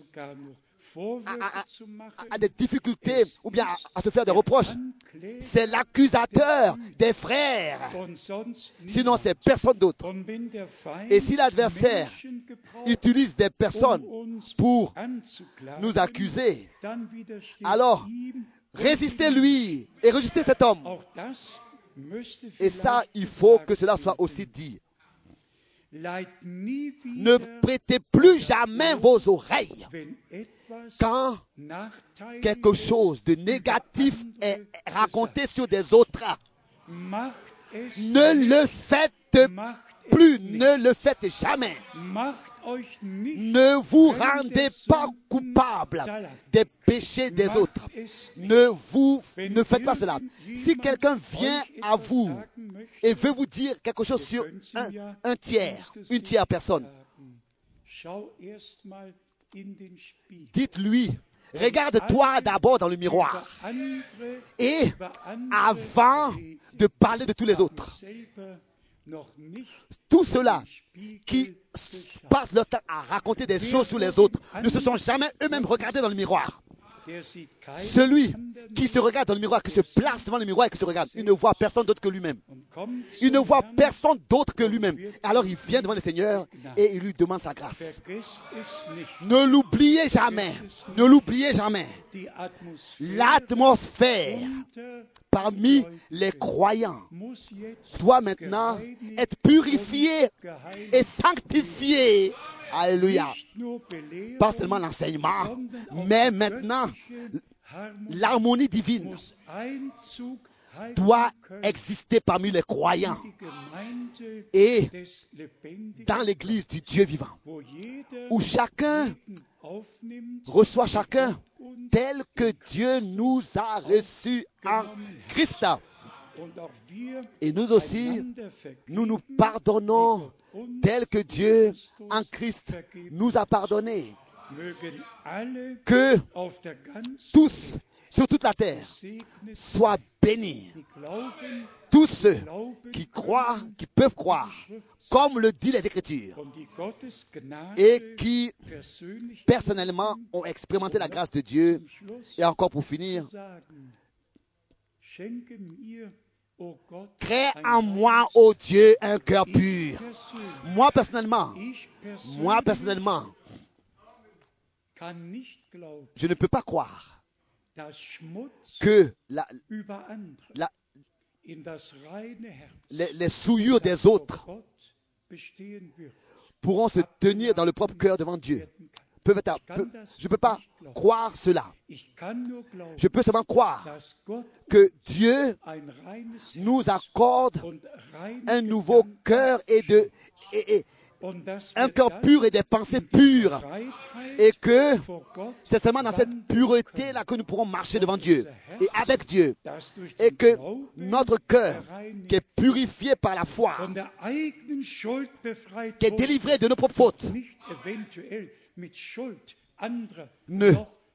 à des difficultés ou bien à se faire des reproches. C'est l'accusateur des frères. Sinon, c'est personne d'autre. Et si l'adversaire utilise des personnes pour nous accuser, alors résistez-lui et résistez cet homme. Et ça, il faut que cela soit aussi dit. Ne prêtez plus jamais vos oreilles quand quelque chose de négatif est raconté sur des autres. Ne le faites plus, ne le faites jamais. Ne vous rendez pas coupable des péchés des autres. Ne faites pas cela. Si quelqu'un vient à vous et veut vous dire quelque chose sur une tiers personne, dites-lui, regarde-toi d'abord dans le miroir et avant de parler de tous les autres. Tous ceux-là qui passent leur temps à raconter des choses sur les autres ne se sont jamais eux-mêmes regardés dans le miroir. Celui qui se regarde dans le miroir, qui se place devant le miroir et qui se regarde, il ne voit personne d'autre que lui-même. Il ne voit personne d'autre que lui-même. Alors il vient devant le Seigneur et il lui demande sa grâce. Ne l'oubliez jamais. Ne l'oubliez jamais. L'atmosphère parmi les croyants doit maintenant être purifiée et sanctifiée. Alléluia. Pas seulement l'enseignement, mais maintenant l'harmonie divine doit exister parmi les croyants et dans l'église du Dieu vivant, où chacun reçoit chacun tel que Dieu nous a reçus en Christ. Et nous aussi, nous nous pardonnons tel que Dieu en Christ nous a pardonné. Que tous sur toute la terre soient bénis. Tous ceux qui croient, qui peuvent croire, comme le dit les Écritures, et qui personnellement ont expérimenté la grâce de Dieu. Et encore pour finir, Crée en moi, ô Dieu, un cœur pur. Moi personnellement, je ne peux pas croire que les souillures des autres pourront se tenir dans le propre cœur devant Dieu. Je ne peux pas croire cela. Je peux seulement croire que Dieu nous accorde un nouveau cœur et un cœur pur et des pensées pures. Et que c'est seulement dans cette pureté-là que nous pourrons marcher devant Dieu et avec Dieu. Et que notre cœur, qui est purifié par la foi, qui est délivré de nos propres fautes, ne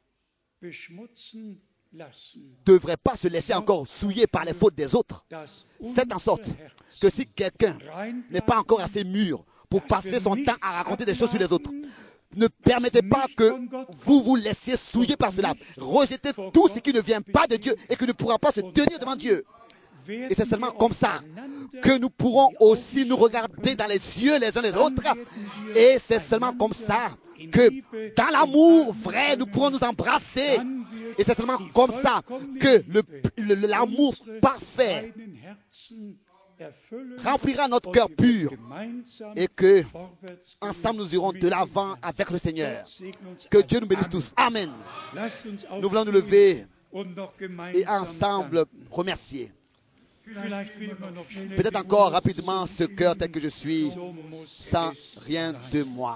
devrait pas se laisser encore souiller par les fautes des autres. Faites en sorte que si quelqu'un n'est pas encore assez mûr pour passer son temps à raconter des choses sur les autres, ne permettez pas que vous vous laissiez souiller par cela. Rejetez tout ce qui ne vient pas de Dieu et qui ne pourra pas se tenir devant Dieu. Et c'est seulement comme ça que nous pourrons aussi nous regarder dans les yeux les uns les autres. Et c'est seulement comme ça que dans l'amour vrai, nous pourrons nous embrasser. Et c'est seulement comme ça que l'amour parfait remplira notre cœur pur et que ensemble nous irons de l'avant avec le Seigneur. Que Dieu nous bénisse tous. Amen. Nous voulons nous lever et ensemble remercier. Peut-être encore rapidement ce cœur tel que je suis, sans rien de moi.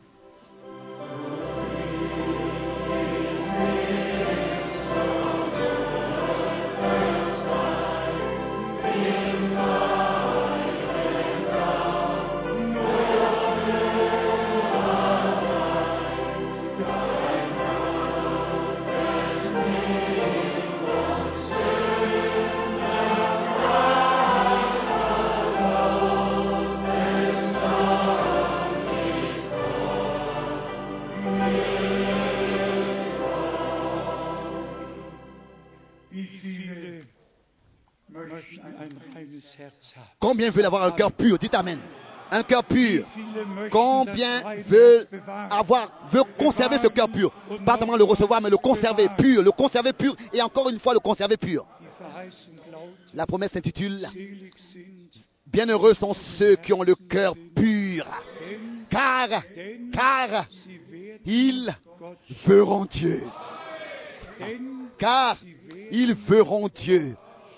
Combien veulent avoir un cœur pur? Dites Amen. Un cœur pur. Combien veut conserver ce cœur pur? Pas seulement le recevoir, mais le conserver pur et encore une fois le conserver pur. La promesse s'intitule « Bienheureux sont ceux qui ont le cœur pur, car ils verront Dieu. » Car ils verront Dieu.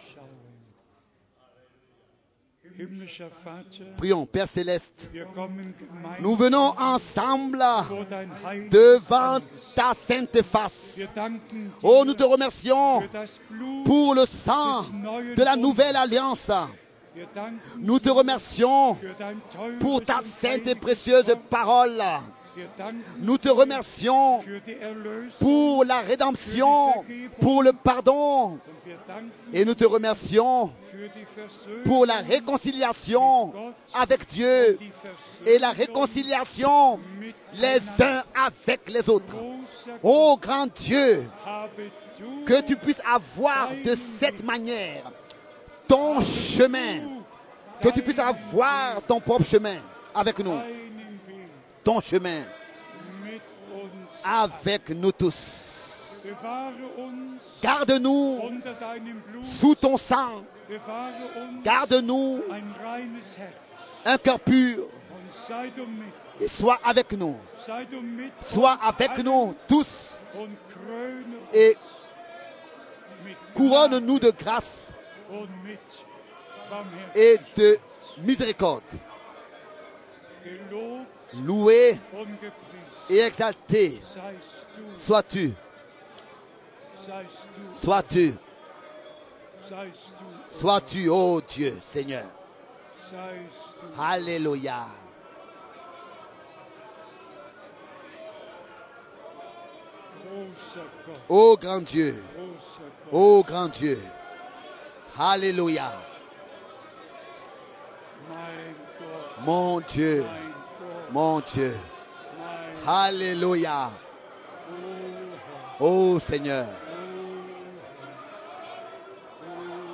Prions, Père Céleste, nous venons ensemble devant ta sainte face. Oh, nous te remercions pour le sang de la nouvelle alliance. Nous te remercions pour ta sainte et précieuse parole. Nous te remercions pour la rédemption, pour le pardon. Et nous te remercions pour la réconciliation avec Dieu et la réconciliation les uns avec les autres. Oh grand Dieu, que tu puisses avoir de cette manière ton chemin, que tu puisses avoir ton propre chemin avec nous, ton chemin avec nous tous. Garde-nous sous ton sang. Garde-nous un cœur pur. Et sois avec nous. Sois avec nous tous. Et couronne-nous de grâce et de miséricorde. Loué et exalté sois-tu. Sois-tu. Sois-tu, ô Dieu, Seigneur. Alléluia. Ô grand Dieu. Ô grand Dieu. Alléluia. Mon Dieu. Mon Dieu. Alléluia. Ô Seigneur.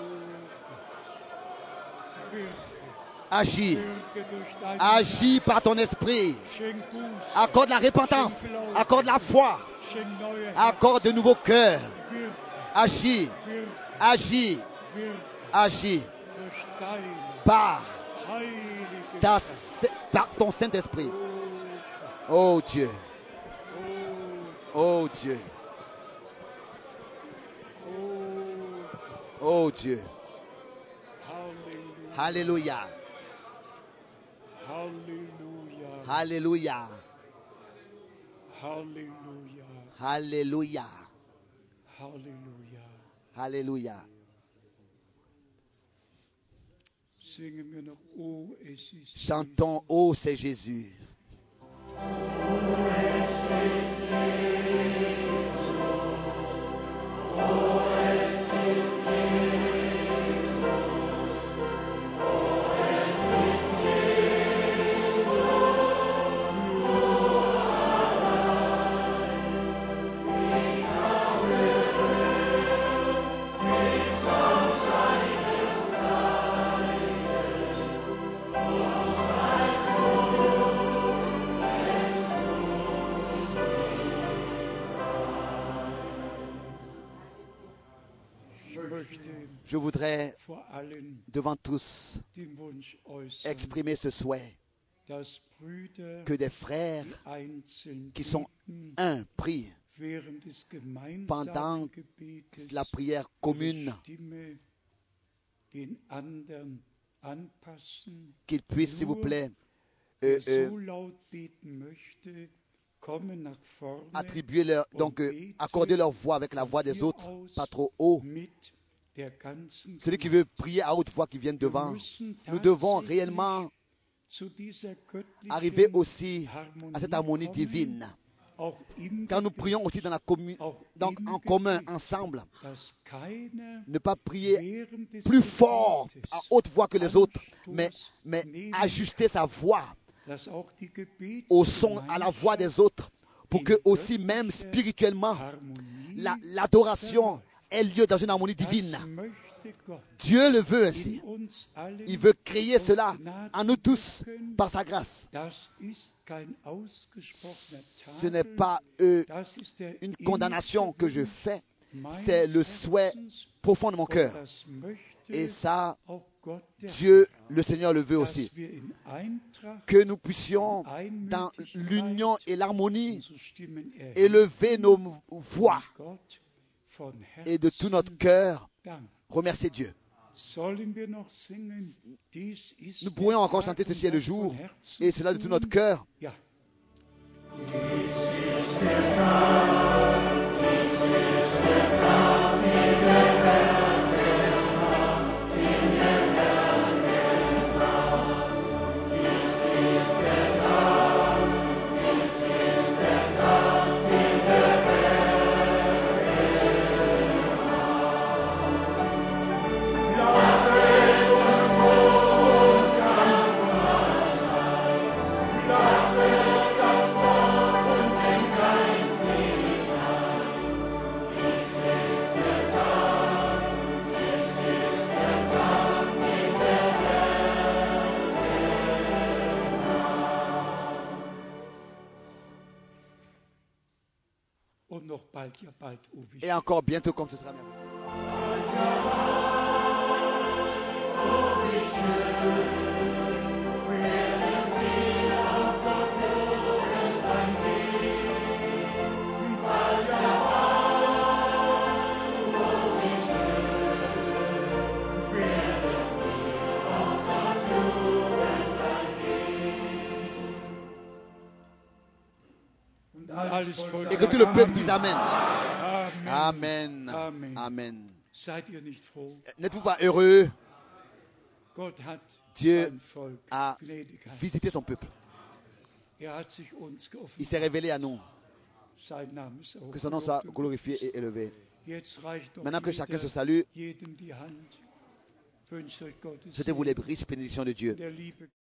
Agis. Agis par ton esprit. Accorde la repentance. Accorde la foi. Accorde de nouveaux cœurs. Agis. Agis. Agis. Par ton Saint-Esprit. Oh Dieu. Oh Dieu. Oh Dieu. Alléluia. Alléluia. Alléluia. Alléluia. Chantons, oh c'est Jésus. Je voudrais, devant tous, exprimer ce souhait que des frères qui sont un pris pendant la prière commune, qu'ils puissent, s'il vous plaît, attribuer accorder leur voix avec la voix des autres, pas trop haut. Celui qui veut prier à haute voix qui vienne devant. Nous devons réellement arriver aussi à cette harmonie divine. Quand nous prions aussi dans donc en commun, ensemble, ne pas prier plus fort, à haute voix que les autres, mais ajuster sa voix au son, à la voix des autres, pour que aussi même spirituellement, l'adoration ait lieu dans une harmonie divine. Dieu le veut ainsi. Il veut créer cela en nous tous par sa grâce. Ce n'est pas une condamnation que je fais, c'est le souhait profond de mon cœur. Et ça, Dieu, le Seigneur le veut aussi. Que nous puissions, dans l'union et l'harmonie, élever nos voix et de tout notre cœur, remercier Dieu. Nous pourrions encore chanter ceci est le jour, et cela de tout notre cœur. Et encore bientôt comme ce sera merveilleux. Et que tout le peuple dise Amen. Amen. Amen. Amen. N'êtes-vous pas heureux? Dieu a visité son peuple. Il s'est révélé à nous. Que son nom soit glorifié et élevé. Maintenant que chacun se salue, souhaitez-vous les riches bénédictions de Dieu.